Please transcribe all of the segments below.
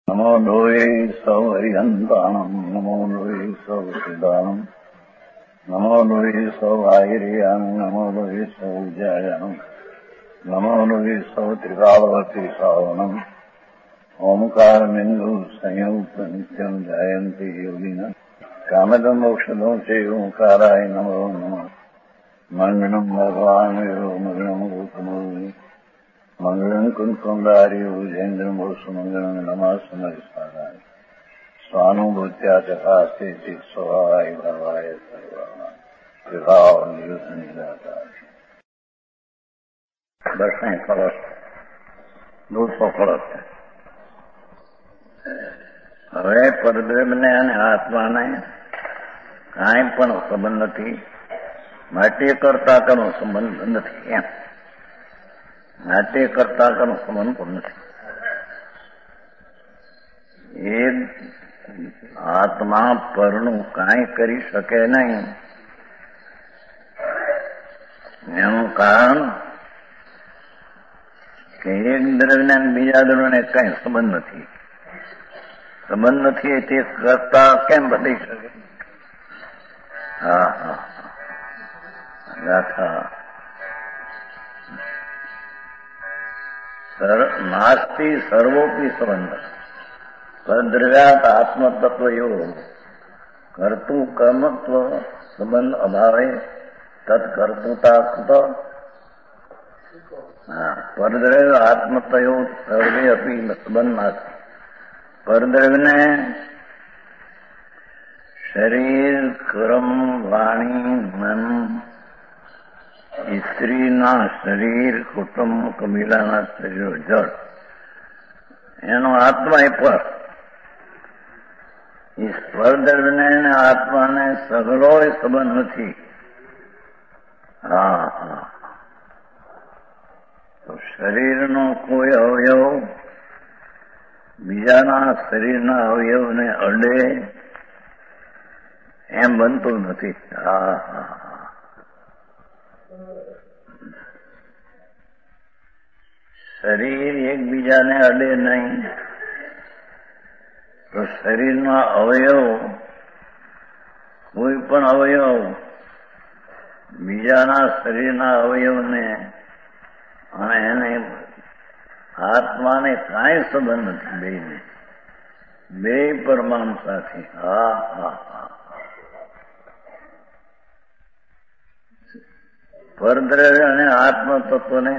નમો લોહે સૌ હરિહંતાણમ નમો લોહે સૌ સિદ્ધાણમ નમો લોહે સૌ આહિર્યામ નમો લોહે સૌ જયામ નમો લોહે સૌ ત્રિકાળવતી સાવનમ ઓમકારમિંદુ સંયુક્ત નિત્યમ જાયંતિ યોગિના કામદમ મોક્ષદો છે ઓંકારાય નમો નમઃ મંગળમ ભગવાન મંગળમ ગોતમોહિ મંગળમ કુંકુંડાર્ય ઉજેન્દ્રમ સુમંગળમ નમઃ સમરિષ્ઠાય સ્વાનુભૂત્યા ચકાસ્તે સ્વભાવાય ભાવાય સર્વા વિભાવ નિયુત નિરાતા બસ અહીં ફરક 200 ફરક છે. હવે પરબ્રહ્મને અને આત્માને કાંઈ પણ સંબંધ નથી, નાટ્ય કરતા તેનો સંબંધ નથી. એમ નાટ્ય કરતા તેનો સંબંધ પણ નથી. એ આત્મા પરનું કાંઈ કરી શકે નહીં. એનું કારણ કે એક દ્રવ્યને બીજા દ્રવ્યને કઈ સંબંધ નથી. સંબંધ નથી તે કરતા કેમ બદલી શકે? ગાથા નાસ્તિ સર્વોપી સંબંધ તદ્રવ્યાત આત્મતત્વ એવો કર્તું કર્મત્વ સંબંધ અભાવે તત્કર્તુતા પરદ્રવ્ય આત્મતયો સર્વે અપી સંબંધ નાસ્તિ. પરદ્રવ્યને શરીર, કર્મ, વાણી, મન, સ્ત્રીના શરીર, કુટુંબ, કબીલાના શરીરો, જળ, એનો આત્મા એ પર. એ પરદ્રવ્યને અને આત્માને સઘળો સંબંધ નથી. તો શરીરનો કોઈ અવયવ બીજાના શરીરના અવયવને અડે એમ બનતું નથી. શરીર એકબીજાને અડે નહીં તો શરીરના અવયવ, કોઈ પણ અવયવ બીજાના શરીરના અવયવને અને એને આત્માને કાંઈ સંબંધ નથી. બેને બે પરમાણુ સાથે. પરદ્રવ્ય અને આત્મ તત્વને,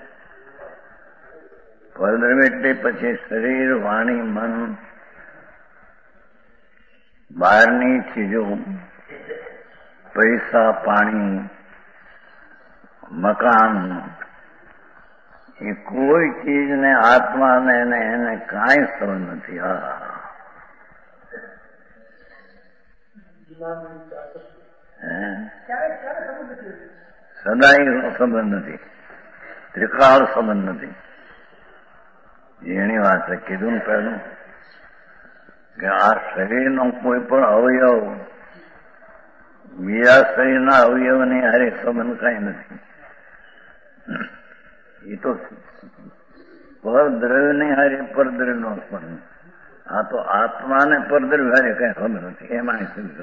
પરદ્રવ્ય એટલે પછી શરીર, વાણી, મન, બહારની ચીજો, પૈસા, પાણી, મકાન, એ કોઈ ચીજને આત્માને એને કાંઈ સંબંધ નથી. સદાય સંબંધ નથી, ત્રિકાળ સંબંધ નથી. એની વાત કીધું ને પહેલું કે આ શરીરનો કોઈ પણ અવયવ બીજા શરીરના અવયવની હારે સંબંધ કઈ નથી. એ તો પરદ્રવ્યની હારે પરદ્રવ્યનો સંબંધ. આ તો આત્માને પરદ્રવ્ય હારે કઈ સંબંધ નથી. એમાં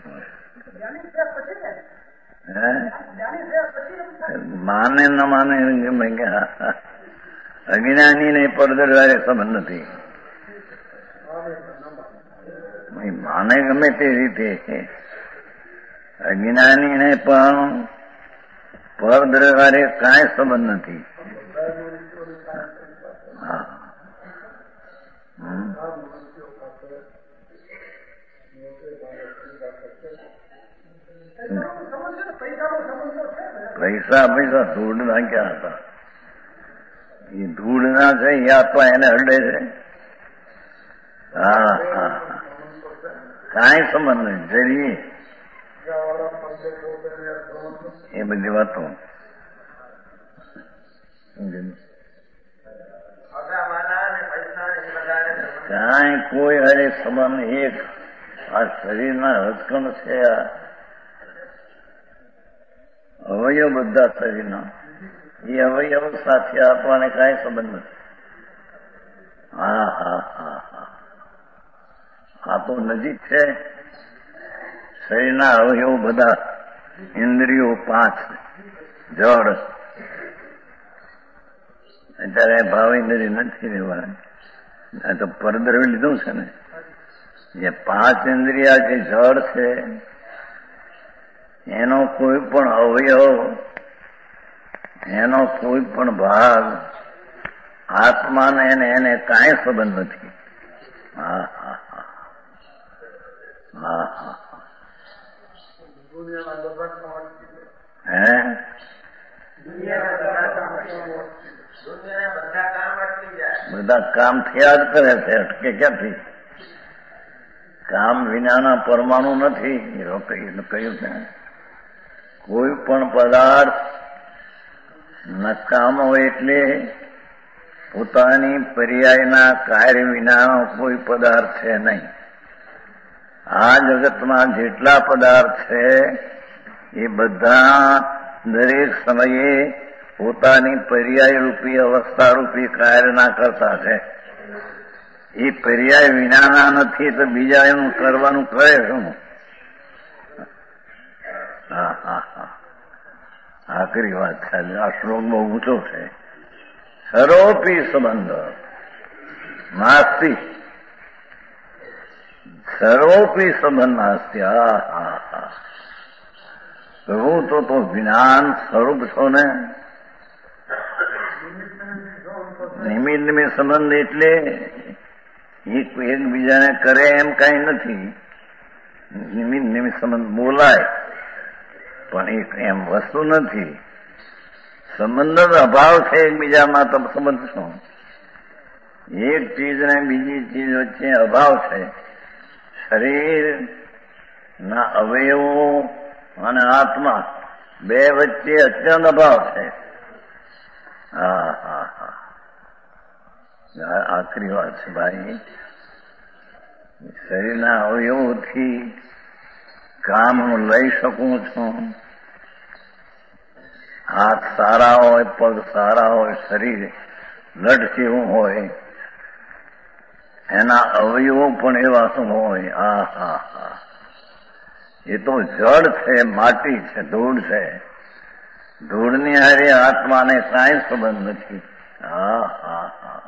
માને ન માને અજ્ઞાની ને પરદ્રવ્ય હારે સંબંધ નથી. માને ગમે તે રીતે અજ્ઞાની ને પણ પરદ્રવ્ય હારે કાંઈ સંબંધ નથી. પૈસા ધૂળના ક્યાં હતા? એ ધૂળના છે, એ આત્મા એને અડે છે. કાંઈ સંબંધ નહીં. જરી એ બધી વાતો કાંઈ કોઈ હરે સંબંધ. એક આ શરીરના હથકણ છે, આ અવયવ બધા શરીરના, એ અવયવ સાથે આપવાને કાંઈ સંબંધ નથી. આ તો નજીક છે. શરીરના અવયવ બધા ઇન્દ્રિયો 5 જળ, અત્યારે ભાવ ઇન્દ્રિય નથી રહેવાના. આ તો પરદ્રવ્ય લીધું છે ને. જે 5 ઇન્દ્રિયા જે જળ છે એનો કોઈ પણ અવયવ, એનો કોઈ પણ ભાગ આત્માને એને કાંઈ સંબંધ નથી. હા હા હા હા હા. હે બધા કામ થયા જ કરે છે, અટકે ક્યાંથી? કામ વિનાના પરમાણુ નથી. કહ્યું છે કોઈ પણ પદાર્થ નકામો એટલે પોતાની પર્યાયના કાર્ય વિનાનો કોઈ પદાર્થ છે નહીં. આ જગતમાં જેટલા પદાર્થ છે એ બધા દરેક સમયે પોતાની પર્યાય રૂપી અવસ્થા રૂપી કાર્યના કરતા છે. એ પર્યાય વિનાના નથી તો બીજા એનું કરવાનું કરે શું? હા હા હા, આખરી વાત છે. આ શ્લોક બહુ ઊંચો છે. સર્વોપી સંબંધ નાસ્તિ, સર્વોપી સંબંધ નાસ્તિ. હા હા હા, પ્રભુ તો જ્ઞાન સ્વરૂપ છો ને. નિમિત્ત નિમિત્ત સંબંધ એટલે એકબીજાને કરે એમ કઈ નથી. નિમિત્ત નિમિત્ત સંબંધ બોલાય પણ એક એમ વસ્તુ નથી. સંબંધ અભાવ છે એકબીજામાં, તો સંબંધ શું? એક ચીજ ને બીજી ચીજ વચ્ચે અભાવ છે. શરીર ના અવયવો અને આત્મા બે વચ્ચે અત્યંત અભાવ છે. હા હા હા, આખરી વાત છે ભાઈ. શરીરના અવયવોથી કામ હું લઈ શકું છું. હાથ સારા હોય, પગ સારા હોય, શરીર લટ જેવું હોય, એના અવયવો પણ એવા શું હોય. હા હા હા, એ તો જળ છે, માટી છે, ધૂળ છે. ધૂળની હારે આત્માને કાંઈ સંબંધ નથી. હા હા હા,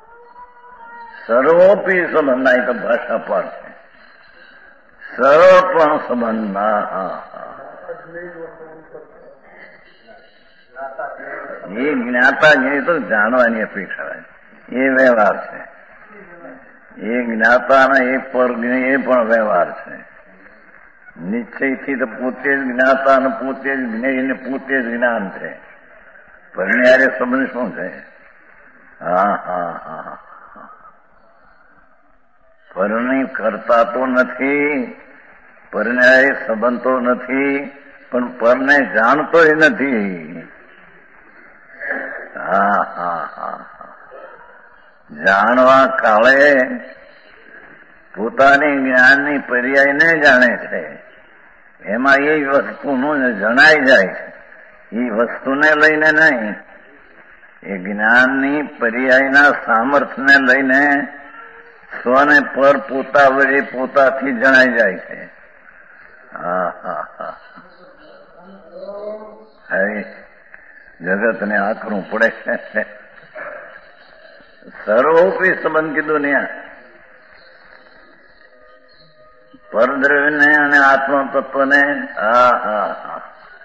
સર્વોપી સંબંધ. ના, એ તો ભાષા પર છે. સર્વ પણ સંબંધ ના. હા હા, એ જ્ઞાતા એ તો જાણવાની અપેક્ષા, એ વ્યવહાર છે. એ જ્ઞાતાના એ પર એ પણ વ્યવહાર છે. નિશ્ચયથી તો પોતે જ જ્ઞાતા અને પોતે જ જ્ઞેય, પોતે જ જ્ઞાન છે. પરિણારે સંબંધ શું છે? હા હા હા, પરણી કરતા તો નથી, પરણારે સંબંધ તો નથી, પણ પરને જાણતોય નથી. હા હા હા, જાણવા કાળે પોતાની જ્ઞાનની પર્યાયને જાણે છે. એમાં એ વસ્તુનું જણાઈ જાય છે. એ વસ્તુને લઈને નહીં, એ જ્ઞાનની પર્યાયના સામર્થ્યને લઈને સ્વને પર પોતા વડે પોતાથી જણાઈ જાય છે. હા હા હા, હવે જગતને આકરું પડે. સર્વોપી સંબંધ કીધું ને, પરદ્રવ્યને અને આત્મ તત્વને. હા હા હા,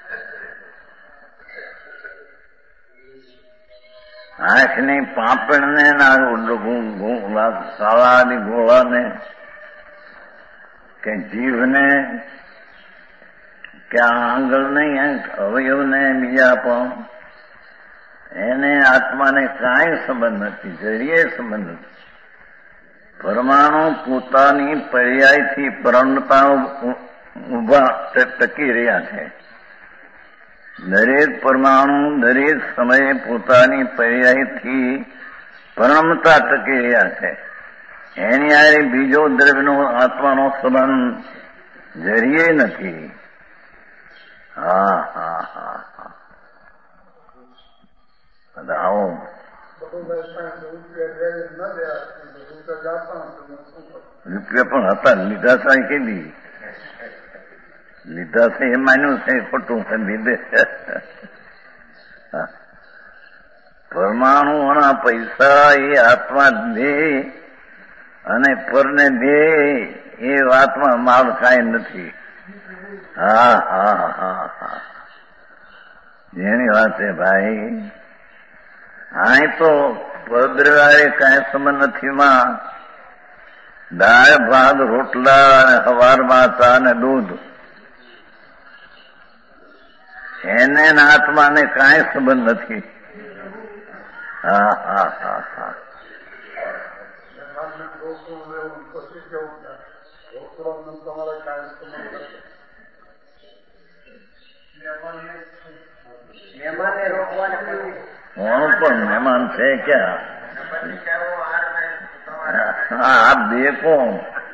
આંખની પાપણને સાળાની ગોળાને કે જીભને કે આંગળને અવયવને બીજા પણ એને આત્માને કાંઈ સંબંધ નથી. જરીએ સંબંધ નથી. પરમાણુ પોતાની પર્યાયથી પરણતા ઉભા ટકી રહ્યા છે. દરેક પરમાણુ દરેક સમયે પોતાની પર્યાયથી પરણમતા ટકી રહ્યા છે. એની હારે બીજો દ્રવ્યનો આત્માનો સંબંધ જરીએ નથી. હા હા હા હા, આવો રૂપિયા પણ હતા, લીધા છે કેવી લીધા છે એ માન્યું છે ખોટું છે લીધે. પરમાણુઓના પૈસા એ આત્મા દે અને પરને દે એ વાતમાં માલ કાંઈ નથી. હા હા હા હા જેની વાત છે ભાઈ. અહીં તો પરદ્રવાળે કાંઈ સંબંધ નથી. માં દાળ ભાત રોટલા અને સવારમાં ચા ને દૂધ, એને આત્માને કાંઈ સંબંધ નથી. હા હા હા હા કોણ પણ મહેમાન છે ક્યાં? આ બે કોણ?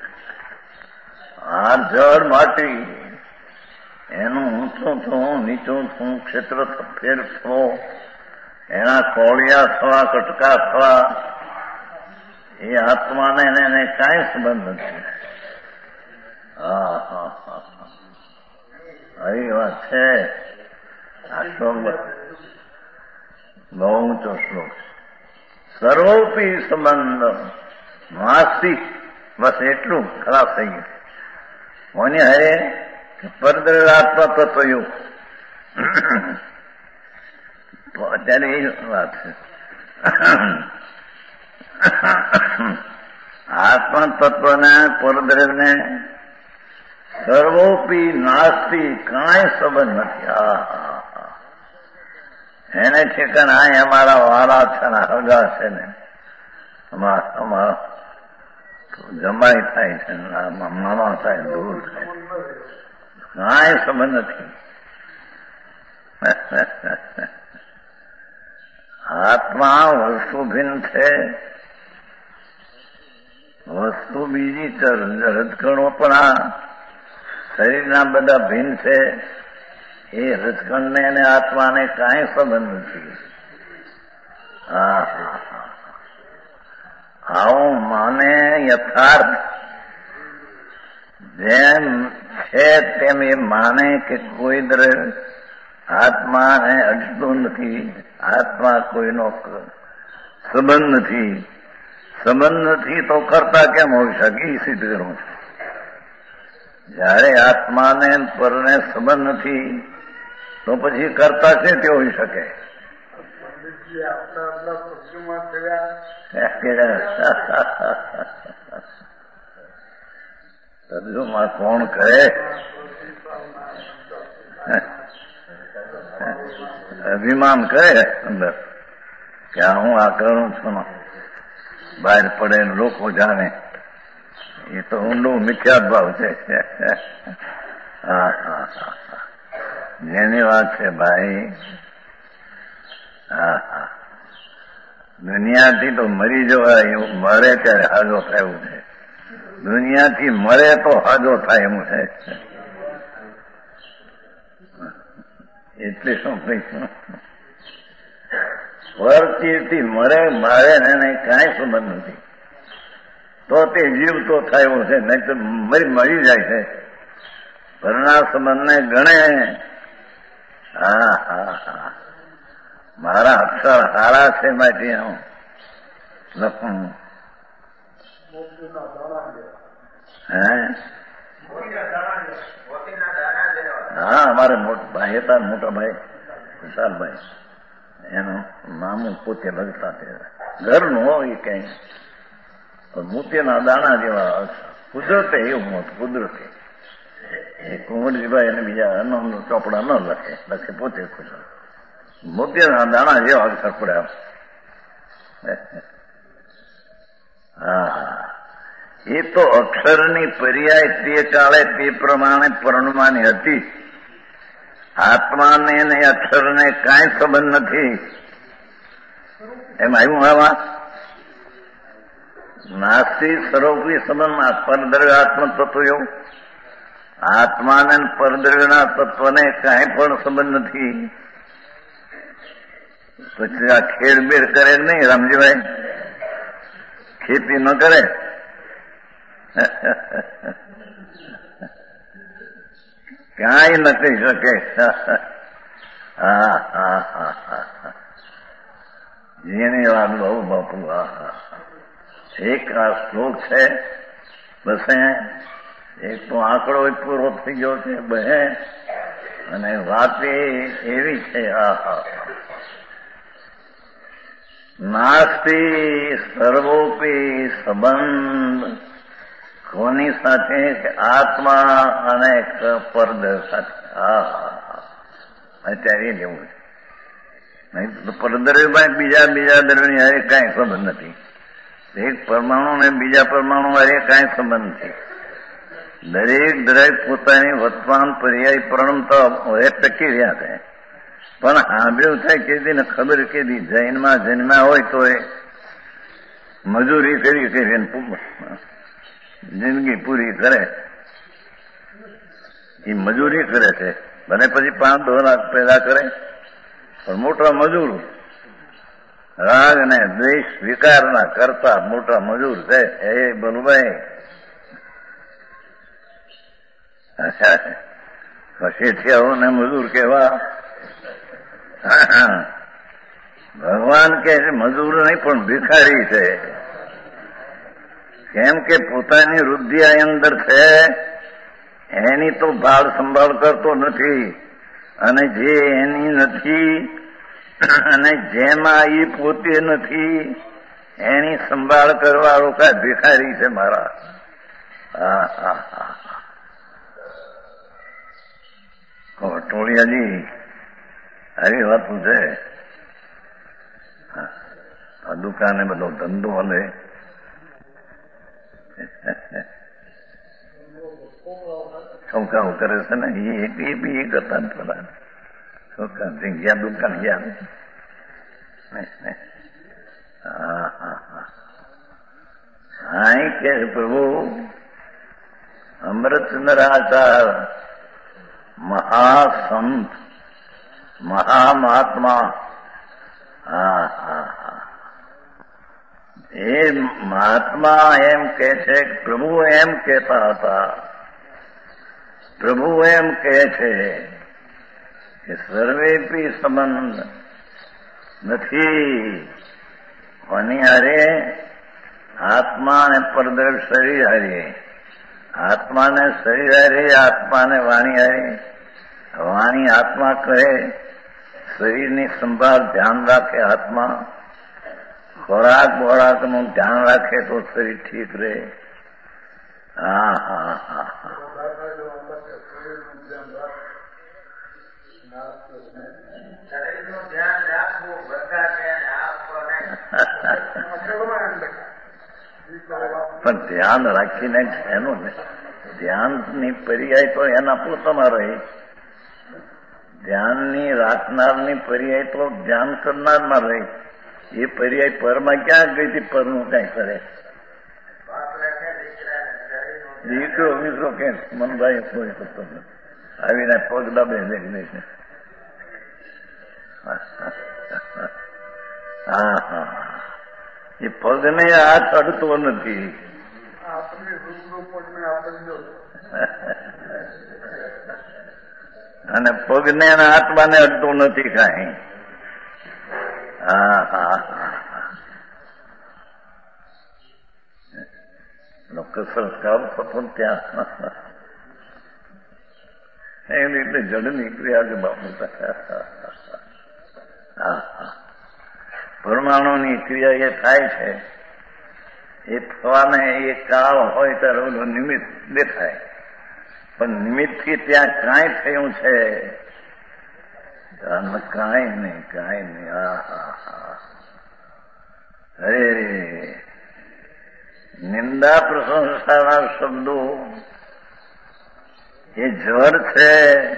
આ જળ માટી એનું ઊંચું થવું નીચું થવું ક્ષેત્ર ફેર થવો, એના કોળિયા થવા કટકા થવા એ આત્માને એને કાંઈ સંબંધ નથી. હા હા હા આવી વાત છે. આ શ્લોક બહુ ઊંચો શ્લોક. સર્વોપી સંબંધ નાસ્તિ, બસ એટલું ખરાબ થઈ ગયું. કોને હરે પરદ્રવાત્મા તત્વયું. તો અત્યારે એ વાત છે. આત્મા તત્વને પરદ્રવને સર્વોપી નાસ્તી કાંઈ સંબંધ નથી. એને ઠેકાણ આ અમારા વાળા છે ને હગા છે ને અમારા જમાઈ થાય છે મામા થાય દૂર થાય, કાંઈ સંબંધ નથી. આત્મા વસ્તુ ભિન્ન છે, વસ્તુ બીજી છે. રજકણો પણ આ શરીરના બધા ભિન્ન છે. એ રજકણને અને આત્માને કાંઈ સંબંધ નથી. આવું માને યથાર્થ જેમ છે તેમ એ માને કે કોઈ દ્રવ્ય આત્માને અડતું નથી, આત્મા કોઈનો સંબંધ નથી. સંબંધ નથી તો કરતા કેમ હોઈ શકે? એ સિદ્ધ કરવું છે. જયારે આત્માને પરને સંબંધ નથી તો પછી કરતા છે તે હોઈ શકે? તર્જુમાં કોણ કરે? અભિમાન કરે અંદર કે હું આ કરું છું, બહાર પડે લોકો જાણે. એ તો ઊંડું મિથ્યા ભાવ છે. હા હા હા જેની વાત છે ભાઈ. હા હા દુનિયાથી તો મરી જવાય એવું, મરે ત્યારે હાજો થાય એવું છે. દુનિયાથી મરે તો હાજો થાય એમ છે. એટલે શું કહીશું? પરથી મરે મારે એને કાંઈ સંબંધ નથી. તો તે જીવ તો થાય એવું છે, નહીં તો મરી જાય છે. પરના સંબંધને ગણે. હા હા હા મારા અક્ષર હારા છે માટે હું લખું. હા અમારે ભાઈ હતા, મોટા ભાઈ વિશાલભાઈ, એનું મામું પોતે લખતા તે ઘરનું હોય કઈ મોતીના દાણા જેવા કુદરતે એવું હતું. કુદરતે એ કુંવરજીભાઈ અને બીજા અન્નનો ચોપડા ન લખે પોતે કુદરત. મોતીના દાણા જેવા અક્ષર પડ્યા. હા એ તો અક્ષરની પર્યાય તે કાળે તે પ્રમાણે પરણવાની હતી. આત્માને અને અક્ષરને કાંઈ સંબંધ નથી. એમ આવ્યું આમાં નાસ્તી સર્વોપરી સંબંધમાં પરદ્રવ્ય આત્મ તત્વ એવું. આત્માને પરદ્રવ્યના તત્વને કાંઈ પણ સંબંધ નથી. પછી આ ખેડબેડ કરે નહીં રામજીભાઈ? ખેતી ન કરે ક્યાંય ન કહી શકે. હા હા હા હા જેની વાત બહુ બાપુ. એક આ શ્લોક છે બસ, એક તો આંકડો પૂરો થઈ ગયો છે બહે, અને વાત એવી છે. નાસ્તિ સર્વોપી સંબંધ, કોની સાથે? આત્મા અને પરદર સાથે. અત્યારે જેવું નહીં તો પરદરમાં બીજા દ્રવ્યની હારે કાંઈ સંબંધ નથી. એક પરમાણુ ને બીજા પરમાણુ હારે કાંઈ સંબંધ નથી. દરેક પોતાની વર્તમાન પર્યાય પ્રણમતા હવે ટકી રહ્યા છે. પણ સાંભળ્યું થાય કેદી ને ખબર કેદી જૈનમાં જન્મ્યા હોય તો એ મજૂરી કરી જિંદગી પૂરી કરે. એ મજૂરી કરે છે, ભલે પછી 5-10 લાખ પેદા કરે, પણ મોટા મજૂર, રાગ ને દ્વેષ વિકારના કરતા મોટા મજૂર છે એ બલુભાઈ. શેઠિયાઓને મજૂર કેવા? ભગવાન કે મજૂર નહીં પણ ભિખારી છે. કેમ કે પોતાની વૃદ્ધિ આ અંદર છે, એની તો ભાળ સંભાળ કરતો નથી, અને જે એની નથી અને જેમાં એ પોતે નથી એની સંભાળ કરવાળો કાંઈ ભિખારી છે મારા. ટોળિયાજી આવી વાતું છે. આ દુકાને બધો ધંધો હલે, છોકરાઓ કરે છે ને એ બી એ કરતા ને પેલા છોકરા ગયા દુકાન ગયા. હા કે પ્રભુ અમૃતચંદ્ર આચાર મહાસંત મહામહાત્મા, એ મહાત્મા એમ કે છે, પ્રભુ એમ કહેતા હતા, પ્રભુ એમ કહે છે કે સર્વેપી સંબંધ નથી. કોની હારે? આત્મા અને પરદર શરીર હારે. આત્માને શરીર હારે, આત્માને વાણી હારે. વાણી આત્મા કહે, શરીરની સંભાળ ધ્યાન રાખે આત્મા, ખોરાક બોરાકનું ધ્યાન રાખે તો શરીર ઠીક રહે. પણ ધ્યાન રાખીને એનું ને ધ્યાનની પર્યાય તો એના પોતામાં રહે. ધ્યાનની રાખનારની પર્યાય તો ધ્યાન કરનારમાં રહે. એ પર્યાય પરમાં ક્યાં ગઈ હતી? પરનું કઈ કરે દીકરો મિત્રો કે મનભાઈ કોઈ કરતો આવીને પગ દાબે દેખી છે. એ પગને હાથ અડતો નથી. અને પગને આત્માને અડતું નથી કાંઈ. સંસ્કાર થતો ત્યાં એની રીતે જડ નીકળ્યા છે બાપુ. પરમાણુની ક્રિયા એ થાય છે, એ થવાને એ કાળ હોય ત્યારે ઓલું નિમિત્ત દેખાય, પણ નિમિત્તથી ત્યાં કાંઈ થયું છે કાંઈ નહીં, કાંઈ નહીં. અરે નિંદા પ્રશંસાના શબ્દો એ જળ છે.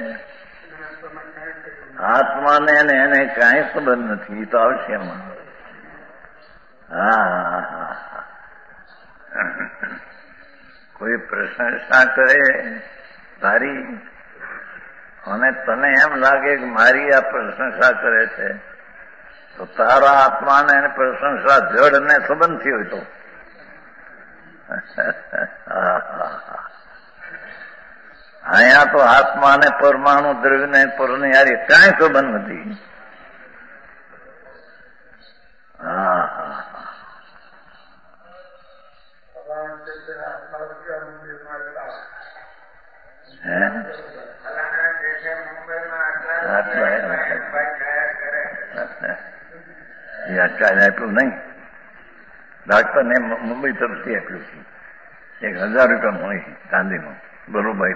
આત્માને એને કાંઈ સંબંધ નથી. તો આવશે એમાં. કોઈ પ્રશંસા કરે તારી, અને તને એમ લાગે કે મારી આ પ્રશંસા કરે છે, તો તારા આત્માને પ્રશંસા જળ ને સંબંધ થયો હોય તો અહીંયા તો આત્મા અને પરમાણુ દ્રવ્ય ને પરને યાર કાંઈ સંબંધ નથી. આપ્યું નહીં, ડાક્ટરને મુંબઈ તરફથી આપ્યું છે, 1000 રૂપિયા હોય ચાંદીનું, બરોબર.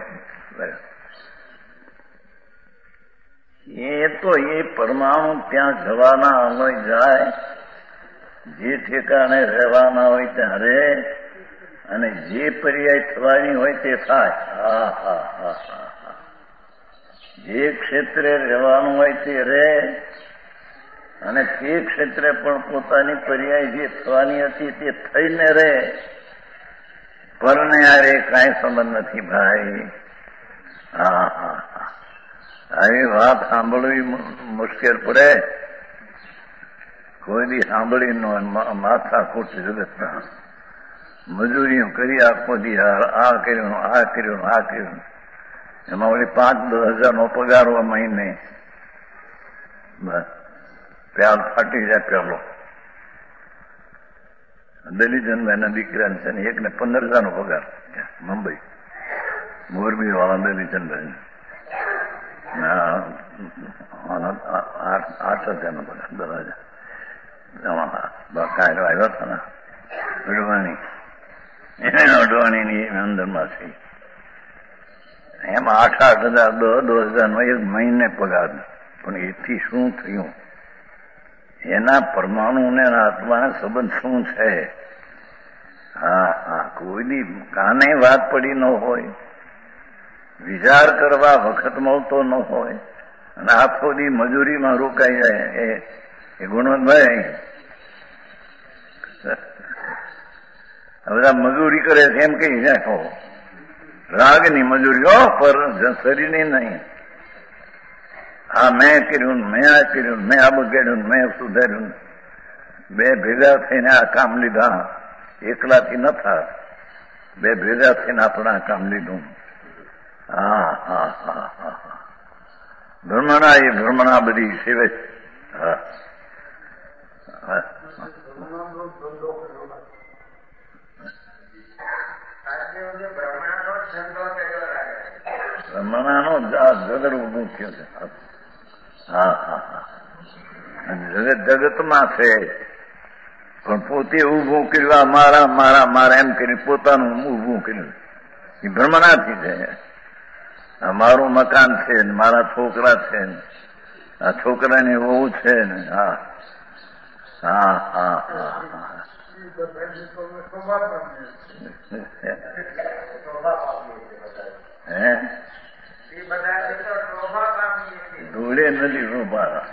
એ તો એ પરમાણુ ત્યાં જવાના હોય જાય, જે ઠેકાણે રહેવાના હોય ત્યાં રહે, અને જે પર્યાય થવાની હોય તે થાય. જે ક્ષેત્રે રહેવાનું હોય તે રહે, અને તે ક્ષેત્રે પણ પોતાની પર્યાય જે થવાની હતી તે થઈને રહે. પરને યારે કાંઈ સંબંધ નથી ભાઈ. આવી વાત સાંભળવી મુશ્કેલ પડે. કોઈ દી સાંભળી ન માથા ખોટ જગતના મજૂરીઓ કરી આખો દી આ કર્યું આ કર્યું આ કર્યું. એમાં વળી 5-10 હજારનો પગાર હોય મહિને. બસ પ્યાલ ફાટી જાય. પેલો દલીચંદભાઈના દીકરાને છે ને એકને 15,000નો પગાર મુંબઈ, મોરબી વાળા દલીચંદભાઈ 8,000નો પગાર. 10,000 કાયરો આવ્યો હતો ને અડવાણી, અડવાણીની અંદરમાં છે. એમાં 8,000 10,000નો એક મહિને પગાર. પણ એથી શું થયું? એના પરમાણુને આત્માને સંબંધ શું છે? કોઈની કાને વાત પડી ન હોય, વિચાર કરવા વખત મળતો ન હોય, અને આખો દી મજૂરીમાં રોકાઈ જાય. એ ગુણવંતભાઈ બધા મજૂરી કરે છે એમ કહી જાય, રાગની મજૂરી પર શરીરની નહીં. મેં કર્યું, મેં આ કર્યું, મેં આ બગાડ્યું, મેં સુધાર્યું. બે ભેગા થઈને આ કામ લીધા. એકલાથી ન થાય, બે ભેગા થઈને આપણે આ કામ લીધું. ભ્રમણા એ ભ્રમણા બધી સેવે. ભ્રમણાનો જગત ઉભું થયું છે. જગતમાં છે, પણ પોતે ઉભું કર્યું. મારા મારા મારા એમ કરી પોતાનું ઉભું કર્યું. એ ભ્રમણાથી છે. મારું મકાન છે ને મારા છોકરા છે ને આ છોકરાની વહુ છે ને. ધૂળે નથી શોભા.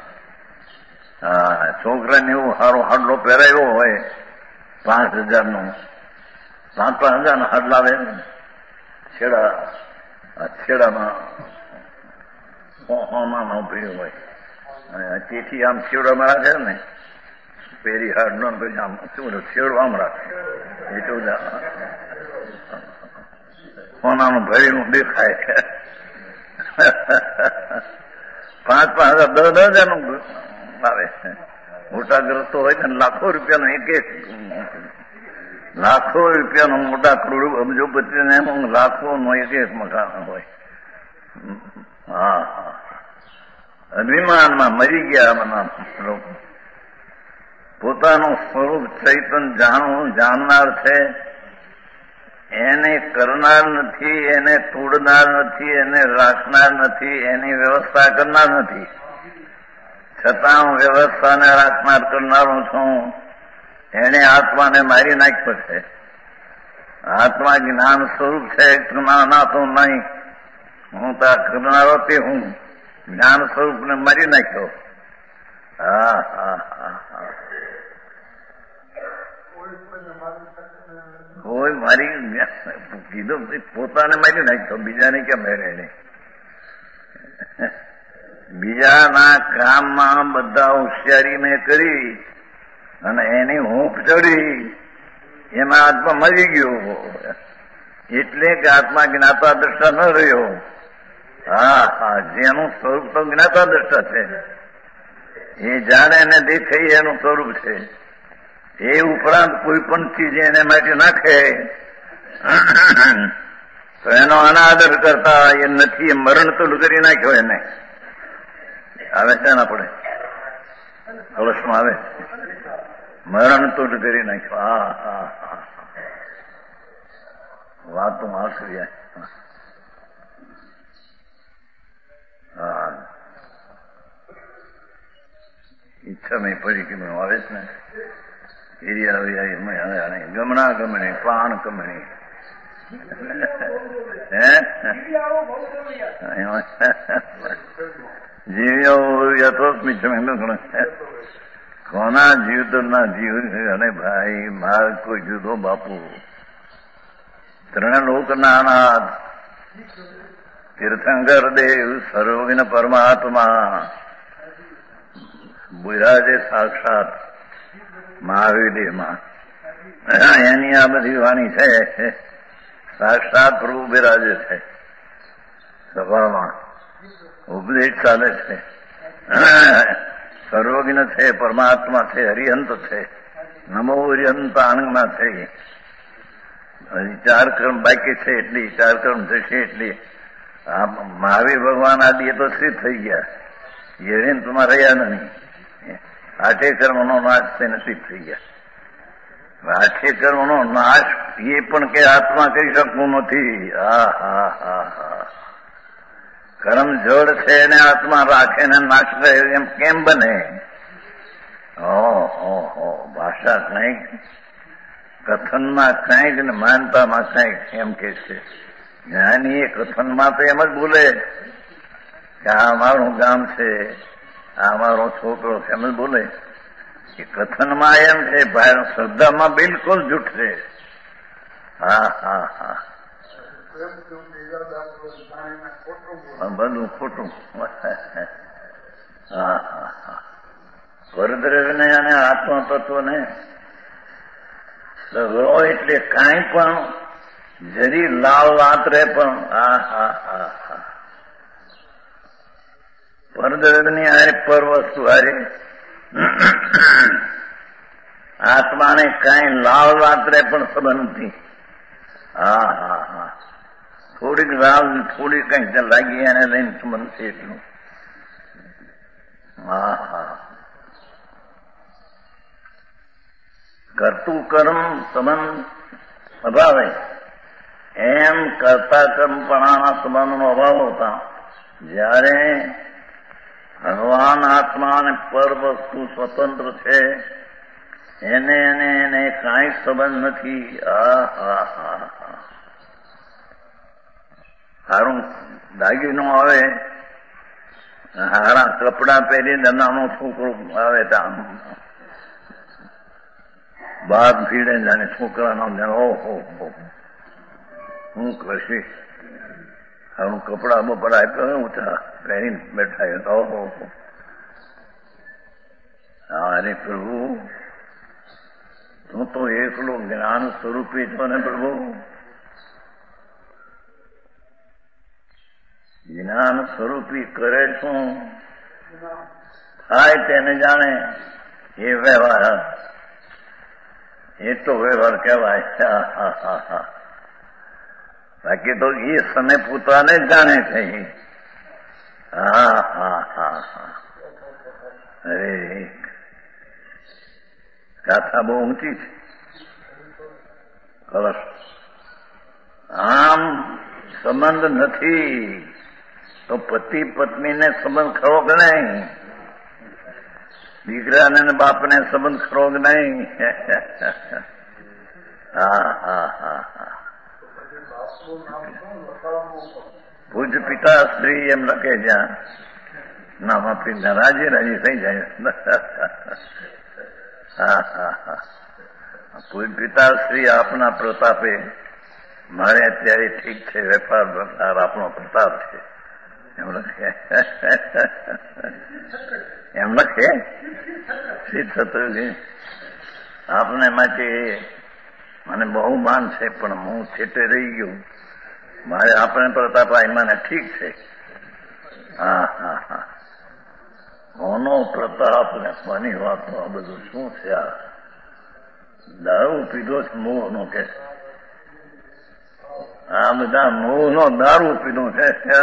છોકરાને એવું સારો હાડલો પહેરાયો હોય 5,000નો, 5,000 હાડલા આવે છેડામાં હોમાં ઉભર્યું હોય. તેથી આમ છેડામાં રાખે ને પેરી હાડનો પછી આમ શું છેડો આમ રાખે એટલું સોનાનું ભરેલું દેખાય. 5,000 10,000નું આવે. મોટા ગ્રસ્તો હોય ને લાખો રૂપિયાનો એક લાખો રૂપિયાનો મોટા કરોડ અબજોપતિ ને લાખો નો એક મકાન હોય. અભિમાનમાં મરી ગયા લોકો. પોતાનું સ્વરૂપ ચૈતન જાણનાર છે, એને કરનાર નથી, એને તોડનાર નથી, એને રાખનાર નથી, એની વ્યવસ્થા કરનાર નથી. છતાં હું વ્યવસ્થાને રાખનાર કરનારો છું. એને આત્માને મારી નાખ્યો છે. આત્મા જ્ઞાન સ્વરૂપ છે, નાતો નહીં. હું તો કરનારો તે હું જ્ઞાન સ્વરૂપને મારી નાખ્યો. કોઈ મારી કીધું પોતાને મારી નાખ્યો, બીજાને કેમ મેળે નહીં. બીજાના કામમાં બધા હોશિયારી મેં કરી અને એની હૂંફ ચડી એમાં આત્મા મરી ગયો, એટલે કે આત્મા જ્ઞાતા દ્રષ્ટા ન રહ્યો. હા હા, જેનું સ્વરૂપ તો જ્ઞાતા દ્રષ્ટા છે, એ જાણે ને દેખાય એનું સ્વરૂપ છે. એ ઉપરાંત કોઈ પણ ચીજ એને માટે નાખે તો એનો અનાદર કરતા એ નથી, એ મરણ તો કરી નાખ્યો એને. આવે છે ને આપણે કળશમાં આવે, મરણ તો કરી નાખ્યો. હા હા હા, વાતો આખરી. હા, ઈચ્છા મેં પડી કે મેં આવે છે ને એરિયા ગમણા ગમણી પાણ કમણી કોના જીવ તો ના જીવ. અને ભાઈ માર કોઈ જુદો બાપુ, ત્રણ લોકના નાથ તીર્થંકર દેવ સર્વજ્ઞ પરમાત્મા બિરાજે સાક્ષાત મહાવીરમાં. એની આ બધી વાણી છે, સાક્ષાત પ્રભુ બિરાજે છે સભામાં, ઉપદેશ ચાલે છે. સર્વજ્ઞ છે, પરમાત્મા છે, હરિહંત છે, નમો હરિહંત આનંદમાં છે. હજી 4 કર્મ બાકી છે, એટલી 4 કર્મ થશે એટલી. આ મહાવીર ભગવાન આદિ તો સ્થિત થઈ ગયા, યરિહંતમાં રહ્યા નહીં. 8 કર્મનો નાશ થઈને સ્થિત થઈ ગયા. 8 કર્મનો નાશ એ પણ કે આત્મા કરી શકતું નથી. હા હા હા હા, કર્મ જડ છે એને આત્મા રાખે ને નાશ કરે એમ કેમ બને? ઓહો, ભાષા કંઈક, કથનમાં કંઈક ને માનતામાં કંઈક એમ કે છે. જ્ઞાની એ કથનમાં તો એમ જ બોલે કે આ અમારું ગામ છે, આ અમારો છોકરો છે, એમ જ બોલે. એ કથનમાં એમ છે, શ્રદ્ધામાં બિલકુલ જૂઠ છે. હા હા હા, બધું ખોટું. હા હા હા, પરદ્રવ્યને અને આત્મા તત્વને એટલે કાંઈ પણ જરી લાલ રાત્રે પણ હા હા હા હા, પરદ્રવ્યની હારે પર વસ્તુ હારે આત્માને કાંઈ લાલ રાત્રે પણ સંબંધ નથી. હા હા હા, થોડીક લાલ થોડી કંઈક લાગી એને લઈને સંબંધ છે એટલું. હા હા, કરતું કર્મ સંબંધ અભાવે એમ કરતા કર્મપણાના સંબંધનો અભાવ હોતા જ્યારે ભગવાન આત્મા અને પર વસ્તુ સ્વતંત્ર છે, એને કાંઈ સંબંધ નથી. હા હા હા હા, સારું દાગીનો આવે, હારા કપડા પહેરીને નાનો છોકરો આવે ત્યાં બાદ ભીડે જાણે છોકરાનો ઓહો હું કરશે, સારું કપડા બપડા આપ્યો ઊંચા પહેરીને બેઠા. ઓહો, અરે પ્રભુ તું તો એકલો જ્ઞાન સ્વરૂપી છો ને પ્રભુ. જ્ઞાન સ્વરૂપી કરે શું થાય તેને જાણે એ વ્યવહાર, એ તો વ્યવહાર કહેવાય. બાકી તો એ સમય પોતાને જ જાણે છે. હા હા હા હા, અરે ગાથા બહુ ઊંચી છે. કલશ આમ સંબંધ નથી તો પતિ પત્નીને સંબંધ ખરો કે નહીં? દીકરાને બાપને સંબંધ ખરો કે નહીં? હા હા હા હા, પૂજ પિતા શ્રી એમ લખે જ્યાં નામ આપીને રાજી રાજી થઈ જાય. હા હા હા, પૂજ પિતા શ્રી આપના પ્રતાપે મારે અત્યારે ઠીક છે, વેપાર પ્રતાપ આપણો પ્રતાપ છે એમ લખે. એમ લખે શ્રી શત્રુજી આપને માટે મને બહુ માન છે, પણ હું છેટે રહી ગયું. મારે આપણે પ્રતાપભાઈ મને ઠીક છે. હા હા હા, કોનો પ્રતાપ ને કોની વાતો, આ બધું શું છે? આ દારૂ પીધો છે મોહનો કે આ બધા મોહનો દારૂ પીધો છે.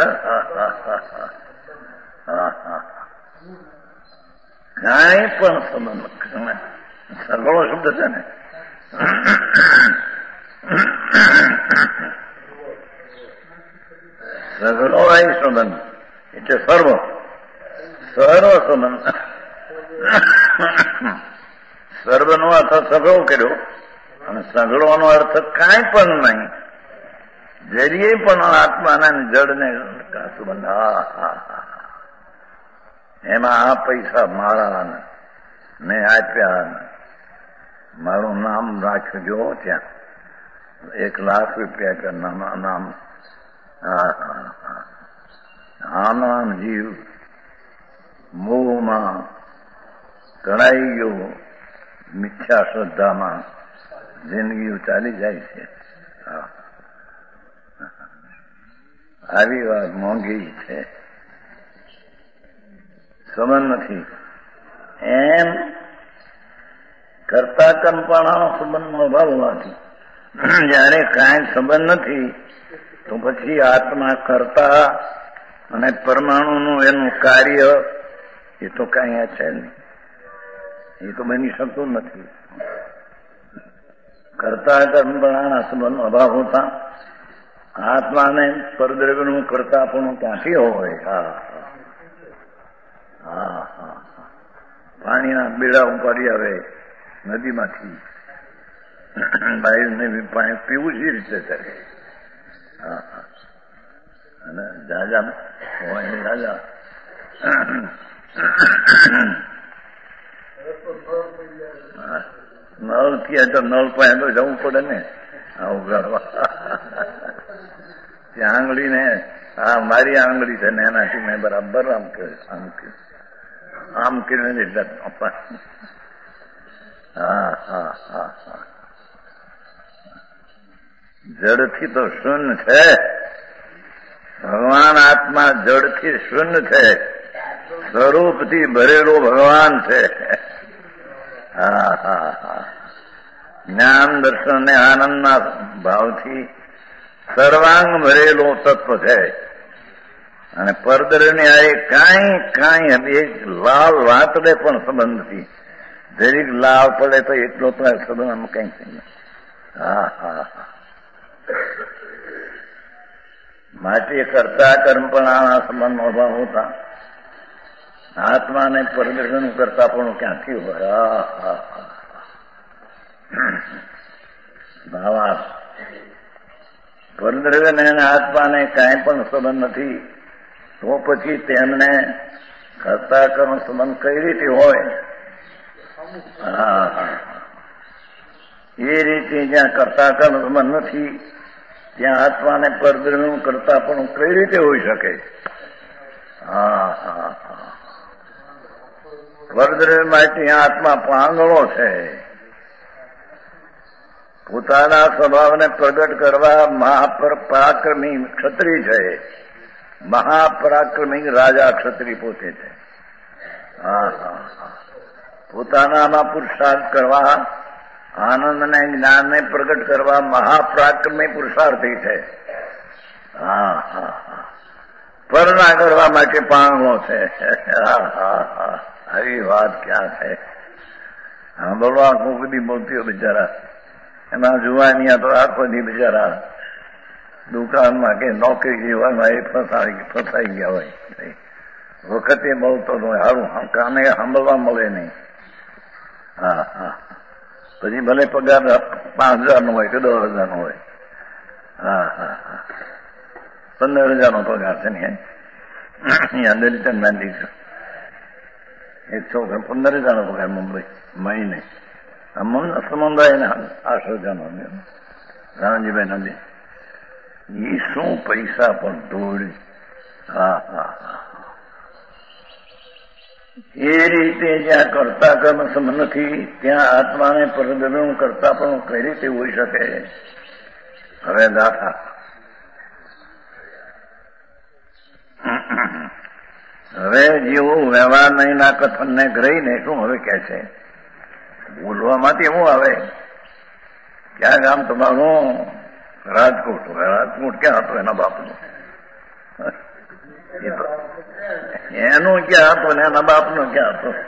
કાંઈ પણ સંબંધ સગળો શબ્દ છે ને, સગળો એ સંબંધ એટલે સર્વ સંબંધ. સર્વનો અર્થ સગળો કર્યો અને સગળોનો અર્થ કાંઈ પણ નહીં, જરીએ પણ આત્માના જડને સંબંધ. હા હા હા, એમાં આ પૈસા મારા મેં આપ્યા, મારું નામ રાખજો ત્યાં, 1,00,000 રૂપિયા નામ. આનામ જીવ મોહમાં તણાઈ ગયો, મિથ્યા શ્રદ્ધામાં જિંદગી ચાલી જાય છે. આવી વાત મોંઘી છે, સંબંધ નથી. એમ કરતા કંપણાનો સંબંધનો અભાવ નથી. જયારે કાંઈ સંબંધ નથી તો પછી આત્મા કરતા અને પરમાણુનું એનું કાર્ય એ તો કાંઈ છે નહીં, એ તો બની શકતું નથી. કરતા કંપણાના સંબંધનો અભાવ હોતા આત્માને પરદ્રવ્યનું કરતાપણું ક્યાંથી હોય? હા હા હા, પાણીના બેડા ઉપાડી આવે નદીમાંથી, બાયને પાણી પીવું જ રીતે કરે. હા હા, અને જાજા હોય રાજા નળ થયા તો નળ પાસે તો જવું પડે ને આવું કરવા. ત્યાં આંગળીને હા મારી આંગળી છે ને એનાથી મેં બરાબર આમ કરીને એટલે હા હા હા હા, જડથી તો શૂન્ય છે. ભગવાન આત્મા જડથી શૂન્ય છે, સ્વરૂપથી ભરેલો ભગવાન છે. હા હા હા, જ્ઞાન દર્શન અને આનંદના ભાવથી સર્વાંગ ભરેલો તત્વ છે. અને પરદ્રવ્યની આ કાંઈ એક લાલ વાતડે પણ સંબંધ નથી. જરીક લાવ પડે તો એટલો તો સંબંધ આમ કઈ થઈ. હા હા હા, માટે કરતા કર્મપણાના સંબંધનો અભાવ હોતા આત્માને પરદ્રવ્યનું કરતા પણ ક્યાંથી હોય? ભાવાર્થ પરદ્રવ્યને અને આત્માને કાંઈ પણ સંબંધ નથી તો પછી તેમને કરતા કર્મ સંબંધ કઈ રીતે હોય? હા હા, એ રીતે જ્યાં કરતા કર્મ સંબંધ નથી ત્યાં આત્માને પરદ્રવ્યનું કરતા પણ કઈ રીતે હોઈ શકે? હા હા હા, પરદ્રવ્ય માટે આત્મા પાંગળો છે. પોતાના સ્વભાવને પ્રગટ કરવા મહાપરાક્રમી ક્ષત્રિય છે, મહાપરાક્રમી રાજા ક્ષત્રિય પોતે છે. હા હા હા, પોતાનામાં પુરુષાર્થ કરવા, આનંદ અને જ્ઞાનને પ્રગટ કરવા મહાપરાક્રમી પુરુષાર્થી છે. હા હા હા, પરના કરવા માટે પાંગળો છે. હા હા હા, આવી વાત ક્યાં છે? હા બોલવા આખું બધી બોલતીઓ બિચારા એમાં જુવાનિયા તો આખો દી બિચારા દુકાનમાં કે નોકરી જીવનમાં એ ફસાઈ ગયા હોય. વખતે બોલતો સારું કામે સાંભળવા મળે નહીં. હા હા, પછી ભલે પગાર 5,000 નો હોય કે 10,000 નો હોય. હા હા હા, 15,000 નો પગાર છે ને અહીંયા દલિતન ગાંધી એક છોકરા 15,000 નો પગાર મુંબઈ મહિને. સમુદાયને 8,000 નો રામજીભાઈ નદી. એ શું પૈસા પણ દોડી. હા હા હા, એ રીતે જ્યાં કરતા કર્મ સંબંધ નથી ત્યાં આત્માને પરદ્રવ્ય કરતા પણ કઈ રીતે હોઈ શકે? હવે દાખલા હવે જેવું વ્યવહાર નહીંના કથનને ગ્રહીને શું હવે કે છે બોલવામાંથી એવું આવે ક્યાં ગામ તમારું? રાજકોટ. રાજકોટ ક્યાં હતું એના બાપનું? એનું ક્યાં હતું ને એના બાપનું ક્યાં હતું?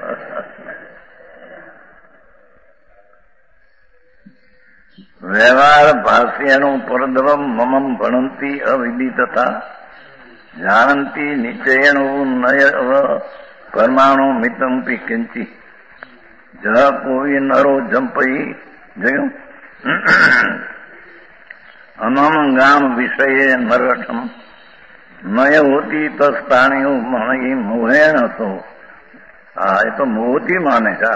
વ્યવહાર ભાષ્યનું પરદ્રમ મમમ ભણંતી અવિદિતતા જાનંતી નિશ્ચયનું નય પરમાણુ મિતંપી કિંચી જ કોઈ નરો જંપઈ જોયું અનમ ગામ વિષયે નરઠમ નય હોતી તસ્તાણીઓ મણી મોહેણ હતો. હા એ તો મોતી માને છે.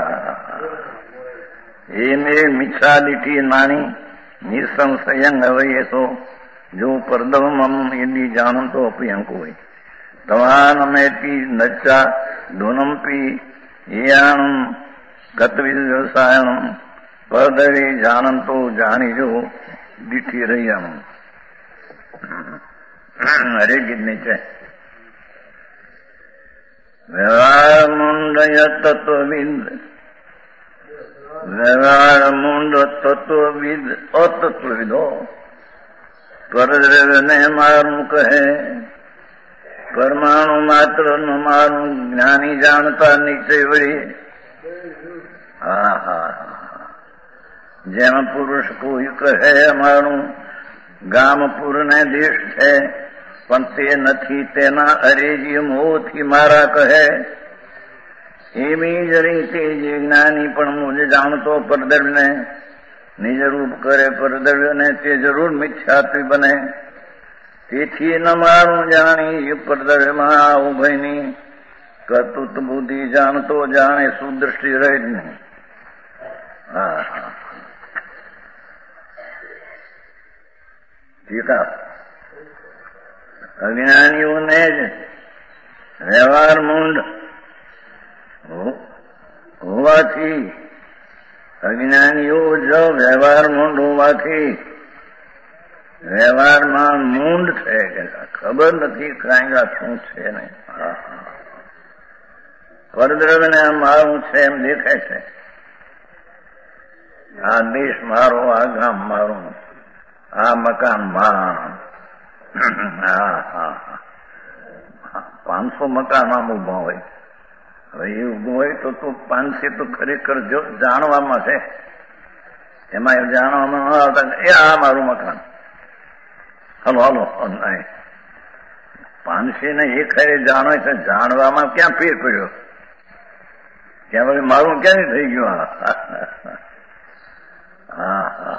એને મિચ્છા દીઠી નાની નિસંશયં હવે એ તો જો પરદવમમ એની જાણતો અપિયંક હોય તવાનમેતી નચ્ચા ધુનંપી યાણમ ગતવિસાયણમ પરદવે જાણંતો જાણીજો દીઠી રહીયમ. અરે ગીતની છે વ્યવહાર મુંડય તત્વવિદ વ્યવહાર મુંડ તત્વવિદ અતત્વવિદો પરદ્રવ્યને મારું કહે પરમાણુ માત્ર નું મારું જ્ઞાની જાણતા નિશ્ચય વળી. હા હા જેમ પુરુષ કોઈ કહે અમારું ગામપુર ને દેશ છે પણ તે નથી તેના અરેજી મોહથી મારા કહે એવી જ રીતે જે જ્ઞાની પણ મુજે જાણતો પરદ્રવ્યને નિજ રૂપ કરે પરદ્રવ્યને તે જરૂર મિથ્યાત્વી બને. તેથી ન મારું જાણી પરદ્રવ્યમાં ઉભયની કર્તૃત્વ બુદ્ધિ જાણતો જાણે સુદ્રષ્ટિ રહે જ નહીં. હા હા ટીકા અજ્ઞાનીઓને જ વ્યવહાર મૂંડ હોવાથી અજ્ઞાનીઓ જો વ્યવહાર મૂંડ હોવાથી વ્યવહારમાં મૂંડ છે કે ખબર નથી કાંઈ શું છે ને પરદ્રવ્યને મારું છે એમ દેખાય છે. આ દેશ મારો, આ ગામ મારું, આ મકાન મારું. હા હા 500 મકાન આમ ઉભા હોય. હવે એ ઉભું હોય તો 500 તો ખરેખર જો જાણવામાં છે એમાં જાણવામાં ન આવતા એ આ મારું મકાન હલો હલો નહીં 500 ને એ ખરે જાણો છે જાણવામાં ક્યાં ફેર પડ્યો ક્યાં ભાઈ મારું ક્યાંથી થઈ ગયું? હા હા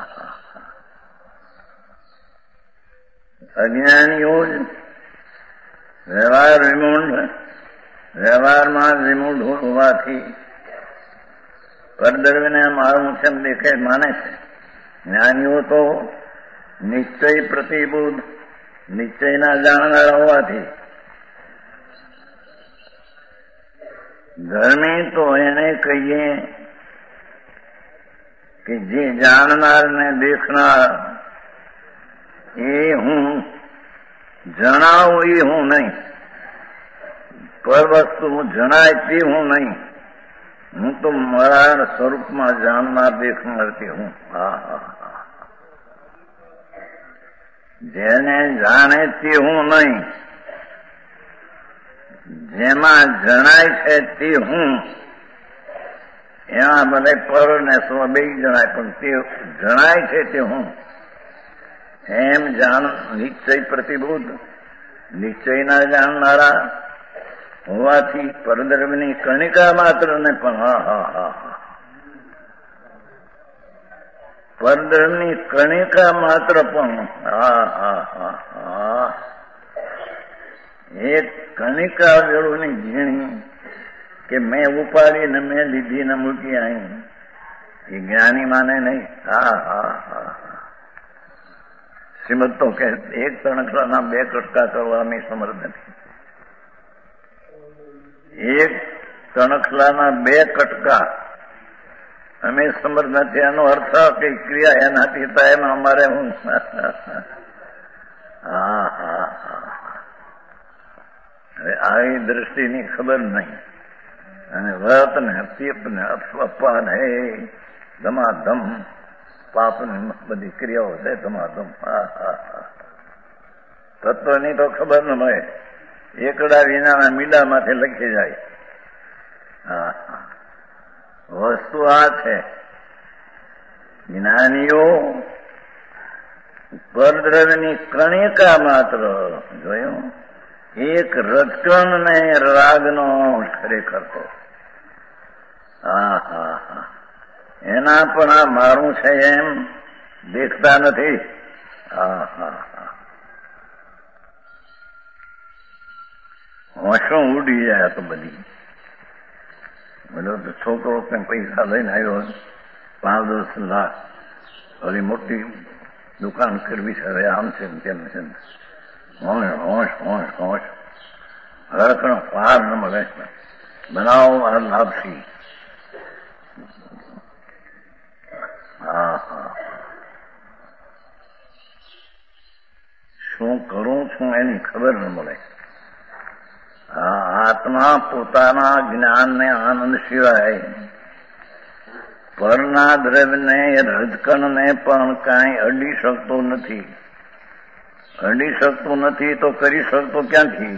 અજ્ઞાનીઓ જ વ્યવહાર વિમૂઢ વ્યવહારમાં વિમૂઢ હોવાથી પરદ્રવ્યને મારું છે એમ દેખાય માને છે. જ્ઞાનીઓ તો નિશ્ચય પ્રતિબુદ્ધ નિશ્ચયના જાણનારા હોવાથી ધર્મી તો એને કહીએ કે જે જાણનાર ને દેખનાર એ હું જણાવું એ હું નહીં, પર વસ્તુ જણાય તે હું નહીં, હું તો મારા સ્વરૂપમાં જાણનાર દેખનાર તે હું. હા હા જેને જાણે તે હું નહીં, જેમાં જણાય છે તે હું. એમાં મને પર ને સ્વ બે જણાય પણ તે જણાય છે તે હું એમ જાણ નિશ્ચય પ્રતિબુદ્ધ નિશ્ચયના જાણનારા હોવાથી પરદ્રવ્યની કણિકા માત્ર ને પણ પરદ્રવ્યની કણિકા માત્ર પણ એક કણિકા વેળુની ઝીણી કે મેં ઉપાડીને મેં લીધી ને મૂકી અહીં એ જ્ઞાની માને નહીં. હા હા હા શ્રીમદ તો કે એક તણખલાના 2 કટકા કરવાની સમર્થ નથી. એક કણખલાના 2 કટકા અમે સમજ નથી. એનો અર્થ કઈ ક્રિયા એનાથી થાય એમાં અમારે હું હવે આવી દ્રષ્ટિની ખબર નહીં. અને વ્રત ને તીપ ને અપાન હે ધમાધમ પાપની બધી ક્રિયાઓ છે ધમાધમ. તત્વની તો ખબર ન મળે. એકડા વિનાના મીડામાંથી લખી જાય. વસ્તુ આ છે, જ્ઞાનીઓ પરદ્રવ્યની કણિકા માત્ર જોયું, એક રજકણ ને રાગનો ખરેખર તો એના પણ આ મારું છે એમ દેખતા નથી. હોશો ઉડી જાય તો બધી. બોલો તો છોકરો કઈ પૈસા લઈને આવ્યો 5-10 લાખ, હવે મોટી દુકાન કરવી છે, હવે આમ છે તેમ છે, હોશ હોશ હોશ હરકણો પાર ન મળે. બનાવો આ લાભથી. શું કરું છું એની ખબર ન મળે. આત્મા પોતાના જ્ઞાનને આનંદ સિવાય પરના દ્રવ્યને રજકણને પણ કાંઈ અડી શકતો નથી. અડી શકતું નથી તો કરી શકતો ક્યાંથી?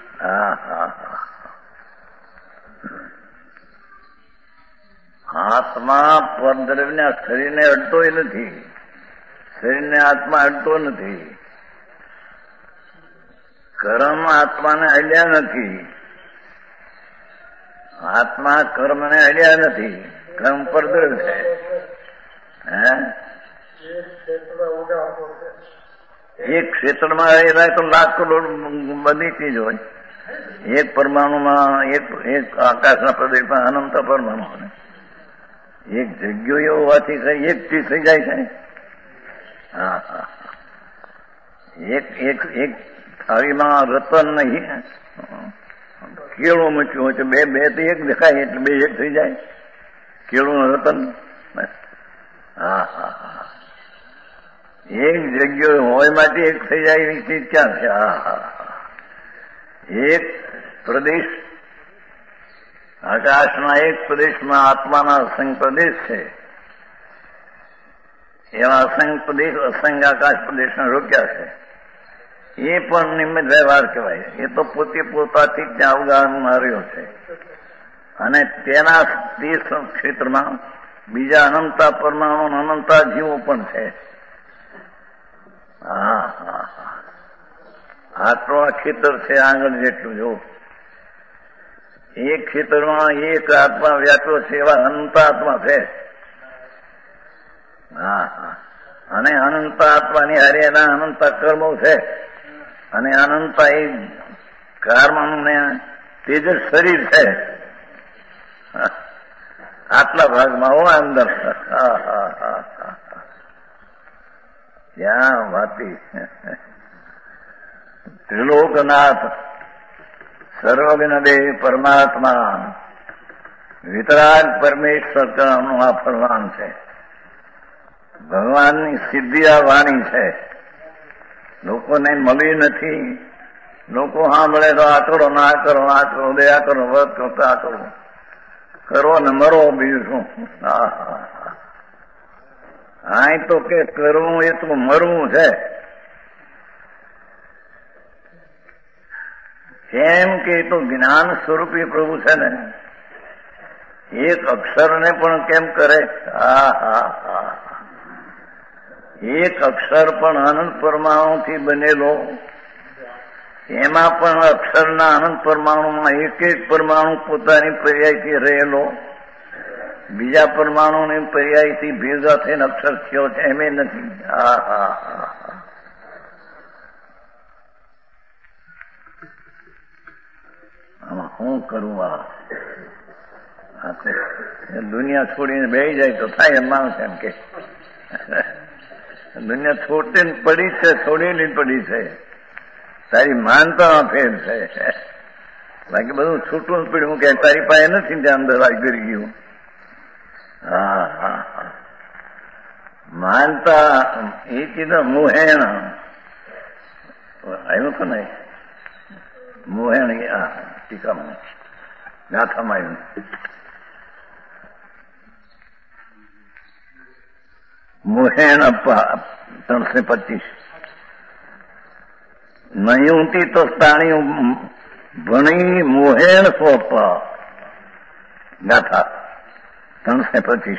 આત્મા પરદ્રવ્યના શરીરને અડતોય નથી, શરીરને આત્મા અડતો નથી. કર્મ આત્માને અડ્યા નથી, આત્મા કર્મને અડ્યા નથી. કર્મ પરદ્રવ્ય છે. એક ક્ષેત્રમાં રહેલા તો લાખ કરોડ બધી ચીજ હોય. એક પરમાણુમાં એક આકાશના પ્રદેશમાં અનંત પરમાણુ હોય. એક જગ્યો હોવાથી કઈ એક ચીજ થઈ જાય છે. એક થાળીમાં રતન નહીં, કેળું મૂક્યું હોય તો બે તો એક દેખાય એટલે 2 એક થઈ જાય. કેળું રતન એક જગ્યાએ હોય માટે એક થઈ જાય એવી ચીજ ક્યાં છે? એક પ્રદેશ, આકાશના એક પ્રદેશમાં આત્માના અસંખ્ય પ્રદેશ છે. એવા અસંખ્ય પ્રદેશ અસંખ્ય આકાશ પ્રદેશને રોક્યા છે. એ પણ નિમિત્ત વ્યવહાર કહેવાય. એ તો પોતે પોતાથી ત્યાં અવગાહન માર્યો છે. અને તેના તે ક્ષેત્રમાં બીજા અનંતા પરમાણુ અનંતા જીવો પણ છે. આટલો આ ખેતર છે આંગણ જેટલું. જો એક ખેતરમાં એક આત્મા વ્યાપ્યો છે, એવા અનંત આત્મા છે. અને અનંત આત્માની હારે એના અનંત કર્મો છે. અને અનંતા એ કર્મનું ને તેજ શરીર છે. આટલા ભાગમાં હો અંદર. ત્યાં વાતી ત્રિલોકનાથ સર્વજ્ઞદેવ પરમાત્મા વિતરાગ પરમેશ્વર નું આ ફરમાન છે. ભગવાનની સિદ્ધિ આ વાણી છે. લોકોને મળી નથી. લોકો સાંભળે તો આ કરો ને આ કરો, આ કરો, દયા કરો, વ્રત કરો, આ કરો, કરો ને મરો, બીજું શું? આ તો કે કરવું એ તો મરવું છે. કેમ કે એ તો જ્ઞાન સ્વરૂપી પ્રભુ છે ને. એક અક્ષરને પણ કેમ કરે? એક અક્ષર પણ અનંત પરમાણુથી બનેલો. એમાં પણ અક્ષરના અનંત પરમાણુમાં એક પરમાણુ પોતાની પર્યાયથી રહેલો, બીજા પરમાણુની પર્યાયથી ભેગા થઈને અક્ષર થયો છે. એમ નથી. આમાં શું કરવું? દુનિયા છોડીને બેસી જાય તો થાય એમ માણસ એમ કે દુનિયા છોડીને પડી છે, છોડીને પડી છે. તારી માનતા ફેર છે. બાકી બધું છૂટું જ પડ્યું કે તારી પાસે નથી ત્યાં અંદર આવી ગયું. હા હા હા માનતા એ કીધું મુહેણ આવ્યું તો ને મુહેણ ટીકામાં ગાથામાં આવ્યું. મુહેણ 325 નયુંતી તો તાણીયું ભણી મુહેણ સોપ ગાથા 325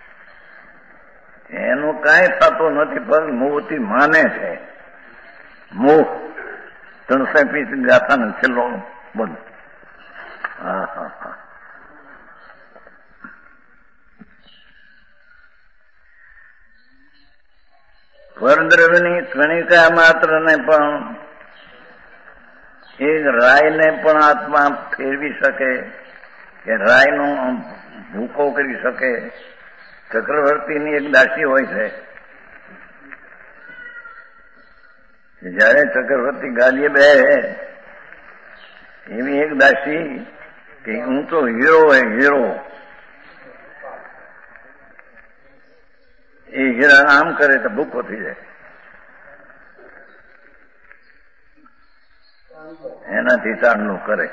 એનું કાંઈ થતું નથી પણ મોહથી માને છે. મોહ 325 ગાથાનો છેલ્લો બોલ. હા હા હા પરદ્રવ્યની કણિકા માત્ર ને પણ એક રાયને પણ આત્મા ફેરવી શકે કે રાયનો ભૂકો કરી શકે. ચક્રવર્તીની એક દાસી હોય છે, જયારે ચક્રવર્તી ગાદીએ બેસે એવી એક દાસી કે હું તો હીરો હોય હીરો, એ હીરા આમ કરે તો ભૂકો થઈ જાય. એનાથી ચાંદલું કરે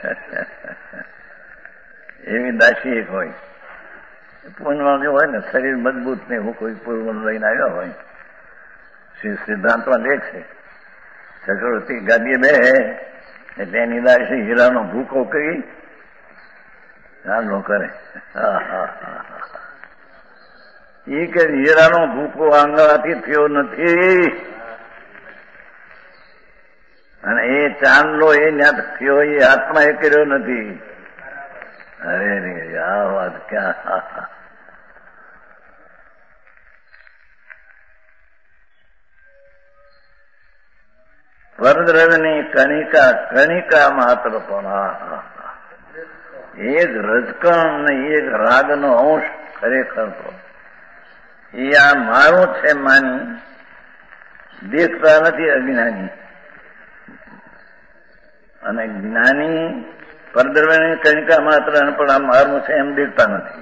એવી દાસી એક હોય. પૂર્ણમાં જો હોય ને શરીર મજબૂત ને હું કોઈ પૂર્વ લઈને આવ્યા હોય. સિદ્ધાંતમાં દેખ છે ચક્રવર્તી ગાદીએ બે એટલે એની દાસી હીરાનો ભૂકો કરી ચાંદલો કરે. એ કે હીરાનો ભૂકો આંગળાથી થયો નથી અને એ ચાંદલો એ ત્યાં થયો એ આત્મા એ કર્યો નથી. અરે રે આ વાત ક્યાં. પરદ્રવ્યની કણિકા કણિકા માત્ર પણ એક રજકણ ને એક રાગનો અંશ ખરેખર તો એ આ મારું છે માની દેખતા નથી અજ્ઞાની. અને જ્ઞાની પરદ્રવ્યની કણિકા માત્ર પણ આ મારું છે એમ દેખતા નથી.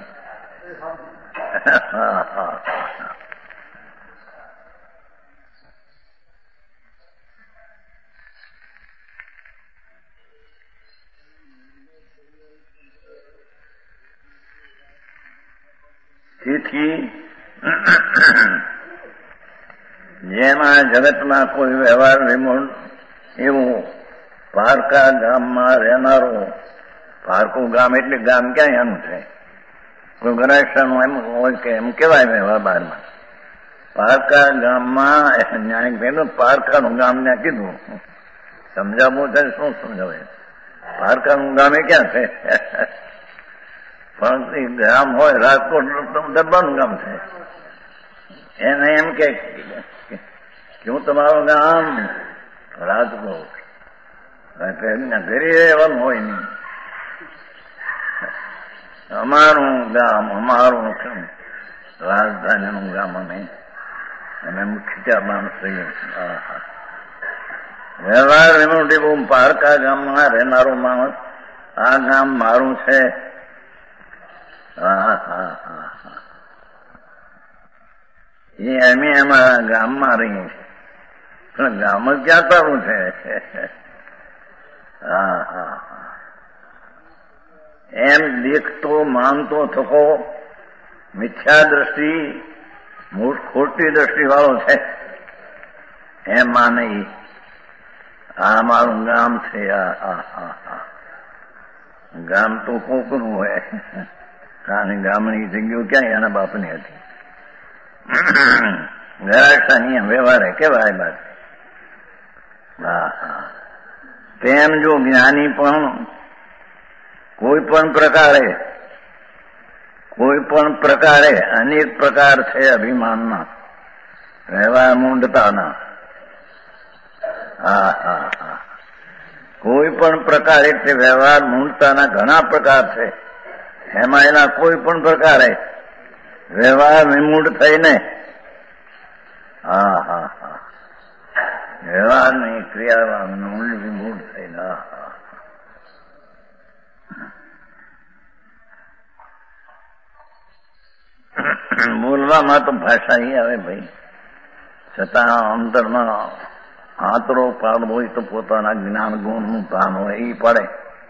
તેથી જેમાં જગતમાં કોઈ વ્યવહાર વિમૂળ એવું પારકા ગામમાં રહેનારું, પારકું ગામ એટલે ગામ ક્યાં એનું છે, કોઈ ગરાક્ષાનું એમ હોય કે એમ કેવાય વ્યવહારમાં. પારકા ગામમાં ન્યાય કીધું, પારકાનું ગામ ત્યાં કીધું. સમજાવવું છે શું સમજાવે? પારકાનું ગામ એ ક્યાં છે? પણ ગામ હોય રાજકોટ ડબ્બાનું ગામ છે. એને એમ કે હું તમારું ગામ રાજકોટ, એમના ઘરે રહેવાનું હોય નહીં. અમારું ગામ અમારું રાજધાનીનું ગામ અમે મુખ્ય માણસ રહીએ. વ્યવહાર એનું પારકા ગામમાં રહેનારો માણસ આ ગામ મારું છે. એ અમે અમારા ગામમાં રહીએ છીએ પણ ગામ જ ક્યાં તારું છે? એમ દેખતો માનતો થકો મિથ્યા દ્રષ્ટિ ખોટી દ્રષ્ટિ વાળો છે એમ માને. આ મારું ગામ છે. ગામ તો કોકનું હોય કારણ ગામની જગ્યાઓ ક્યાં એના બાપની હતી. ગરાક્ષાની વ્યવહારે કેવાય બાદ. તેમ જો જ્ઞાની પણ કોઈ પણ પ્રકારે અનેક પ્રકાર છે અભિમાનના, વ્યવહાર મૂંઢતાના. કોઈ પણ પ્રકાર એટલે વ્યવહાર મૂંઢતાના ઘણા પ્રકાર છે. એમાં એના કોઈ પણ પ્રકારે વ્યવહાર વિમૂઢ થઈને વ્યવહારની ક્રિયામાં વિમૂઢ થઈને બોલવામાં તો ભાષા એ આવે ભાઈ, છતાં અંતરમાં આંતરો પાડ હોય તો પોતાના જ્ઞાન ગુણનું ભાન હોય એ પડે.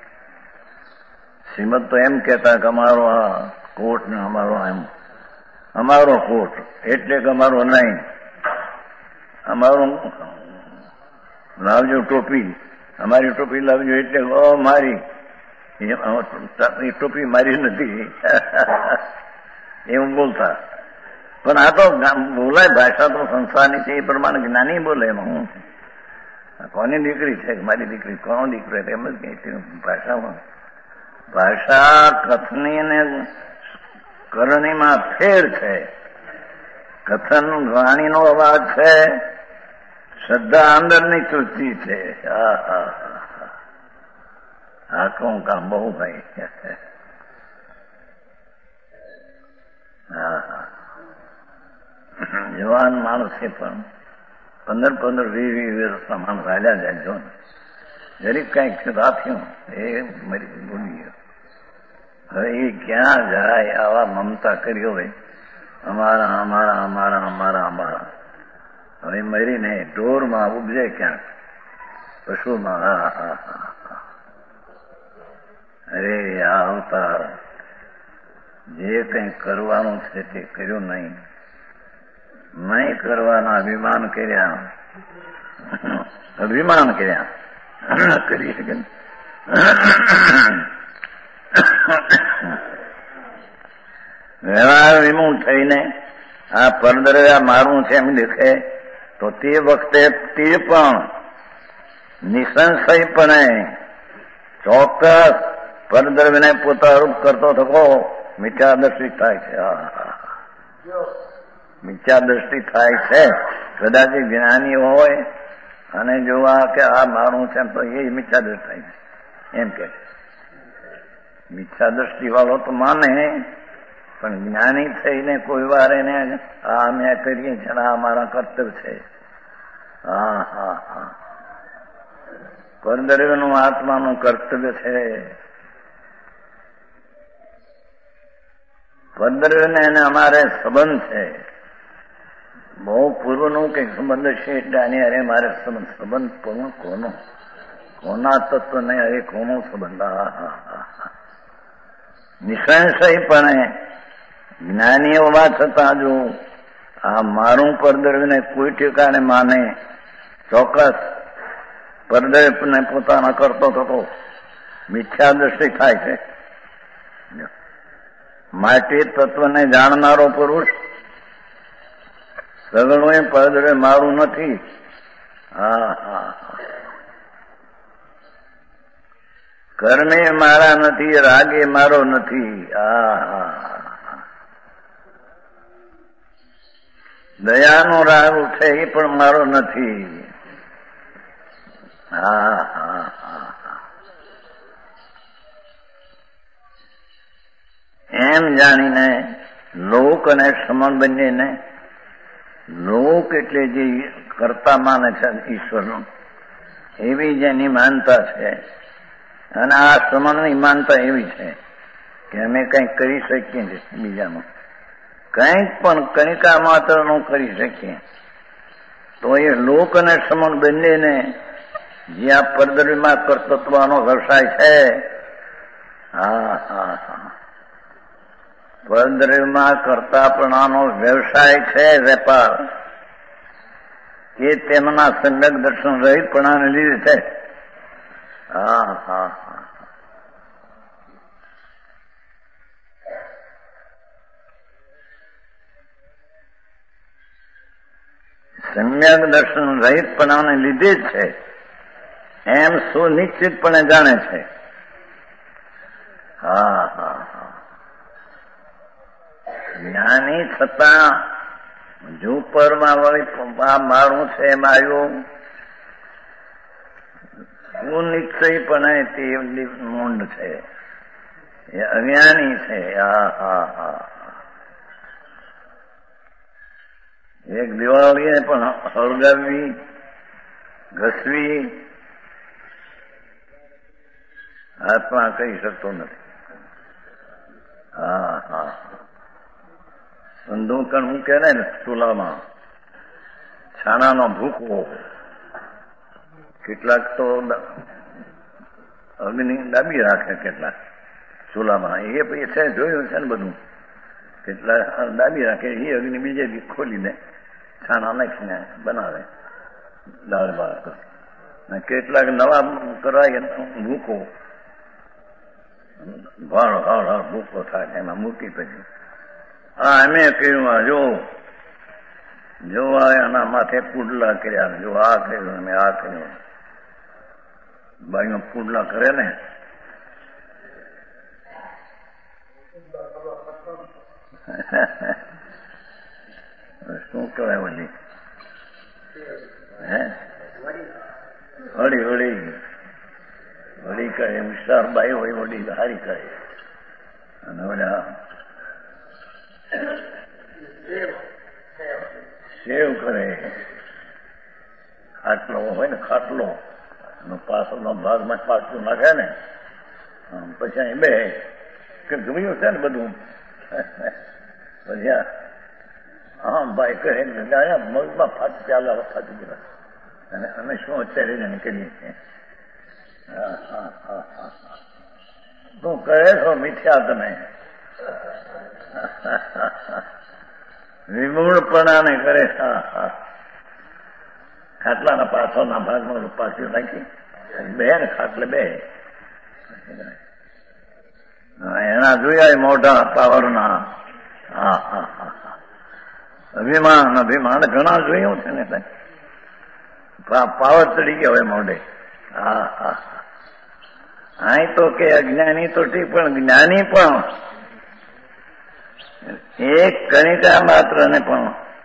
શ્રીમદ તો એમ કહેતા કે અમારો આ કોટ ને અમારો કોટ એટલે કે અમારો નહીં, અમારું લાવજો ટોપી, અમારી ટોપી લાવજો એટલે મારી એ ટોપી મારી નથી એવું બોલતા. પણ આ તો બોલાય, ભાષા તો સંસારની છે એ પ્રમાણે જ્ઞાની બોલે. એમાં હું કોની દીકરી છે મારી દીકરી, કોનો દીકરો, એમ જ કઈ ભાષામાં. ભાષા કથની ને કરણીમાં ફેર છે. કથન વાણીનો અવાજ છે, શ્રદ્ધા અંદરની ચૂચી છે. આખું કામ બહુ ભાઈ. જવાન માણસે પણ 15-20 વર્ષના માણસ હાલ્યા જાય. જો જરીક કઈક રાખ્યું એ મરી ભૂલી ગયો. હવે એ ક્યાં જાય? આવા મમતા કર્યો ભાઈ, અમારા અમારા અમારા અમારા અમારા. હવે મરીને ઢોરમાં ઉપજે ક્યાંક, પશુમાં. અરે આ અવતાર જે કંઈ કરવાનું છે તે કર્યું નહીં કરવાના અભિમાન કર્યા, કરી શકે. વ્યવહાર વિમુખ થઈને આ પરદ્રવ્ય મારું છે એમ દેખે તો તે વખતે તે પણ નિસંશયપણે ચોક્કસ પરદ્રવ્યને પોતારૂપ કરતો થકો મિથ્યા દ્રષ્ટિ થાય છે. મિથ્યા દ્રષ્ટિ થાય છે. કદાચ જ્ઞાની હોય અને જોવા કે આ મારું છે તો એ મિથ્યા દ્રષ્ટિ થાય છે એમ કે. મિથ્યા દ્રષ્ટિ વાળો તો માને, પણ જ્ઞાની થઈને કોઈ વાર એને આ અમે કરીએ છીએ આ મારા કર્તવ્ય છે. પરદ્રવ્યનું આત્માનું કર્તવ્ય છે. પરદ્રવ્યને એને અમારે સંબંધ છે, બહુ પૂર્વનું કંઈક સંબંધ છે. એટલે આની અરે મારે સંબંધ કોનો, કોના તત્વ નહીં, અરે કોનો સંબંધ. નિસંશયપણે જ્ઞાની હોવા છતાં જો આ મારું પરદ્રવ્યને કોઈ ઠેકાણે માને, ચોક્કસ પરદ્રવ્યને પોતાના કરતો થતો મિથ્યા દ્રષ્ટિ થાય છે. માટે તત્વને જાણનારો પુરુષ સગળું એ પરદ્રવ્ય મારું નથી. કર્મે મારા નથી, રાગે મારો નથી, દયાનો રાગ છે એ પણ મારો નથી. એમ જાણીને લોક અને સમણ બંનેને, લોક એટલે જે કરતા માને છે ઈશ્વરનું, એવી જેની માનતા છે, અને આ સમણની માનતા એવી છે કે અમે કંઈક કરી શકીએ છીએ બીજાનું, કંઈક પણ કણિકા માત્રનું કરી શકીએ. તો એ લોક અને સમણ બંનેને જે આ પરદ્રવ્યમાં કર્તૃત્વનો વ્યવસાય છે, પરદ્રવ્યમાં કરતાપણાનો વ્યવસાય છે, વેપાર, એ તેમના સમ્યક દર્શન રહિતપણાને લીધે છે. સમ્યક દર્શન રહિતપણાને લીધે જ છે એમ સુનિશ્ચિતપણે જાણે છે. જ્ઞાની છતાં જો પરમાં વળી આ મારું છે એમ આવ્યું, સુનિશ્ચયપણે તે મૂંડ છે, એ અજ્ઞાની છે. એક દિવાળીને પણ હળગાવી, ઘસવી આત્મા કહી શકતો નથી. ધૂકણ મૂકે ને ચૂલામાં છાણાનો ભૂકો, કેટલાક તો અગ્નિ દાબી રાખે, કેટલાક ચૂલામાં એ છે જોયું છે ને બધું, કેટલાક દાબી રાખે એ અગ્નિ બીજે ખોલીને છાણા નાખીને બનાવે દાળ ભાત. કેટલાક નવા કરાય ભૂકો, ભાળ ભાળ ભૂકો થાય એમાં મૂકી પછી અમે કહ્યું જો એના માથે પુડલા કર્યા, જો આ કર્યું અમે આ કર્યું. બાઈમાં પુડલા કરે ને શું કહેવાય ઓલી હળી હળી વળી કહે, વિસ્તાર બાઈ હોય વળી હારી કહે. અને ઓલા સેવ કરે, ખાટલો હોય ને ખાટલો પાછળનો ભાગમાં પાછું નાખે ને પછી અહીં બે કે જોયું છે ને બધું. પછી હા ભાઈ કહે મગમાં ફાટી ચાલે ફાટી ગયા અને અમે શું અત્યારે નીકળીએ છીએ. તું કહે છો મિથ્યા તમે વિમૂળપણાને કરે. ખાટલાના પાછળના ભાગમાં પાછું નાખી બે ને ખાટલે બે એના જોયા મોઢા પાવરના. અભિમાન ઘણા જોયું છે ને પાવર ચડી ગયા હોય મોઢે. અહીં તો કે અજ્ઞાની તો ઠીક, પણ જ્ઞાની પણ એક કણિકા માત્ર ને પણ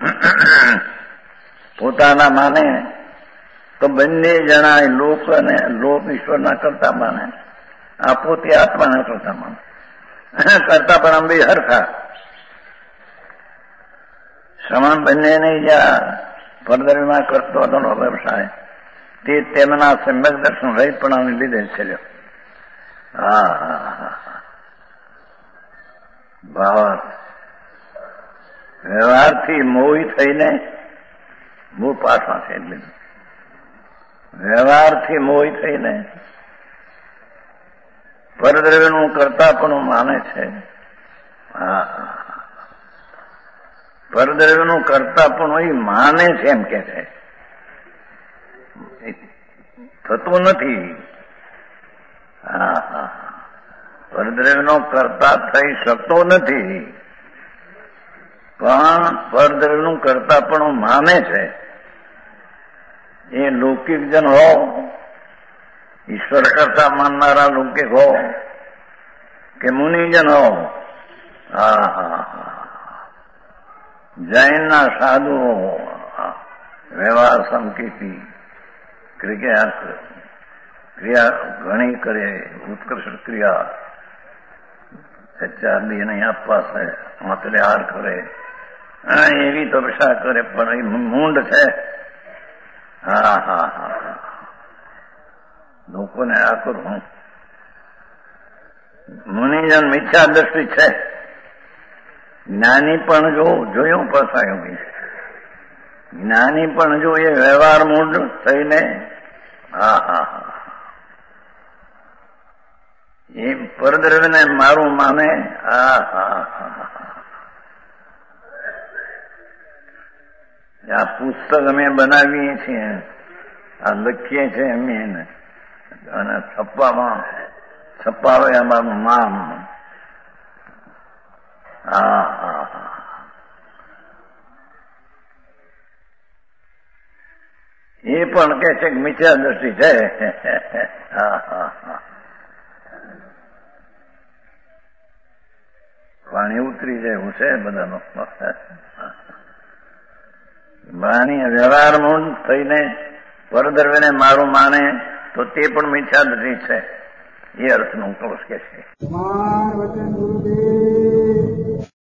પોતાના માને તો બંને જણા લોક અને લોક ઈશ્વરના કરતા માને, આ પોતે આત્માના કરતા માને, કરતા પણ અંબે હરખા સમાન બંને નહીં. જ્યાં પરદરમાં કરતો હતો વ્યવસાય તે તેમના સમ્યક દર્શન રહિતપણાને લીધે છે. ભાવ વ્યવહારથી મોહી થઈને મૂળ પાછા છે. એટલે વ્યવહારથી મોહી થઈને પરદ્રવ્યનું કરતા પણ માને છે. પરદ્રવ્યનું કરતા પણ એ માને છે એમ કે છે, થતું નથી. પરદ્રવ્યનો કરતા થઈ શકતો નથી, પણ પરદ્રવ્યનું કરતા પણ માને છે. એ લૌકિક જન હો, ઈશ્વર કરતા માનનારા લૌકિક હો કે મુનિજન હો, જૈનના સાધુઓ વ્યવહાર સંકેતી ક્રિયા ઘણી કરે, ઉત્કર્ષ ક્રિયા ચાંદી નહીં આપવા છે, માત્ર હાર કરે, એવી તપસ્યા કરે, પણ એ મૂંડ છે. લોકોને આ કરું. મુનિજન મિથ્યા દ્રષ્ટિ છે, જ્ઞાની પણ જોયું પસાયું. જ્ઞાની પણ જો એ વ્યવહાર મૂળ થઈને એ પરદ્રવ્યને મારું માને. આ પુસ્તક અમે બનાવીએ છીએ, આ લખીએ છીએ અમે, અને છપાવે અમારું નામ. એ પણ કે છે કે મિથ્યા દ્રષ્ટિ છે. પાણી ઉતરી જાય એવું છે બધાનો. વાણી વ્યવહાર મૂળ થઈને પરદ્રવ્યને મારું માને તો તે પણ મિથ્યા દ્રષ્ટિ છે. એ અર્થનું પુરુષ કે છે.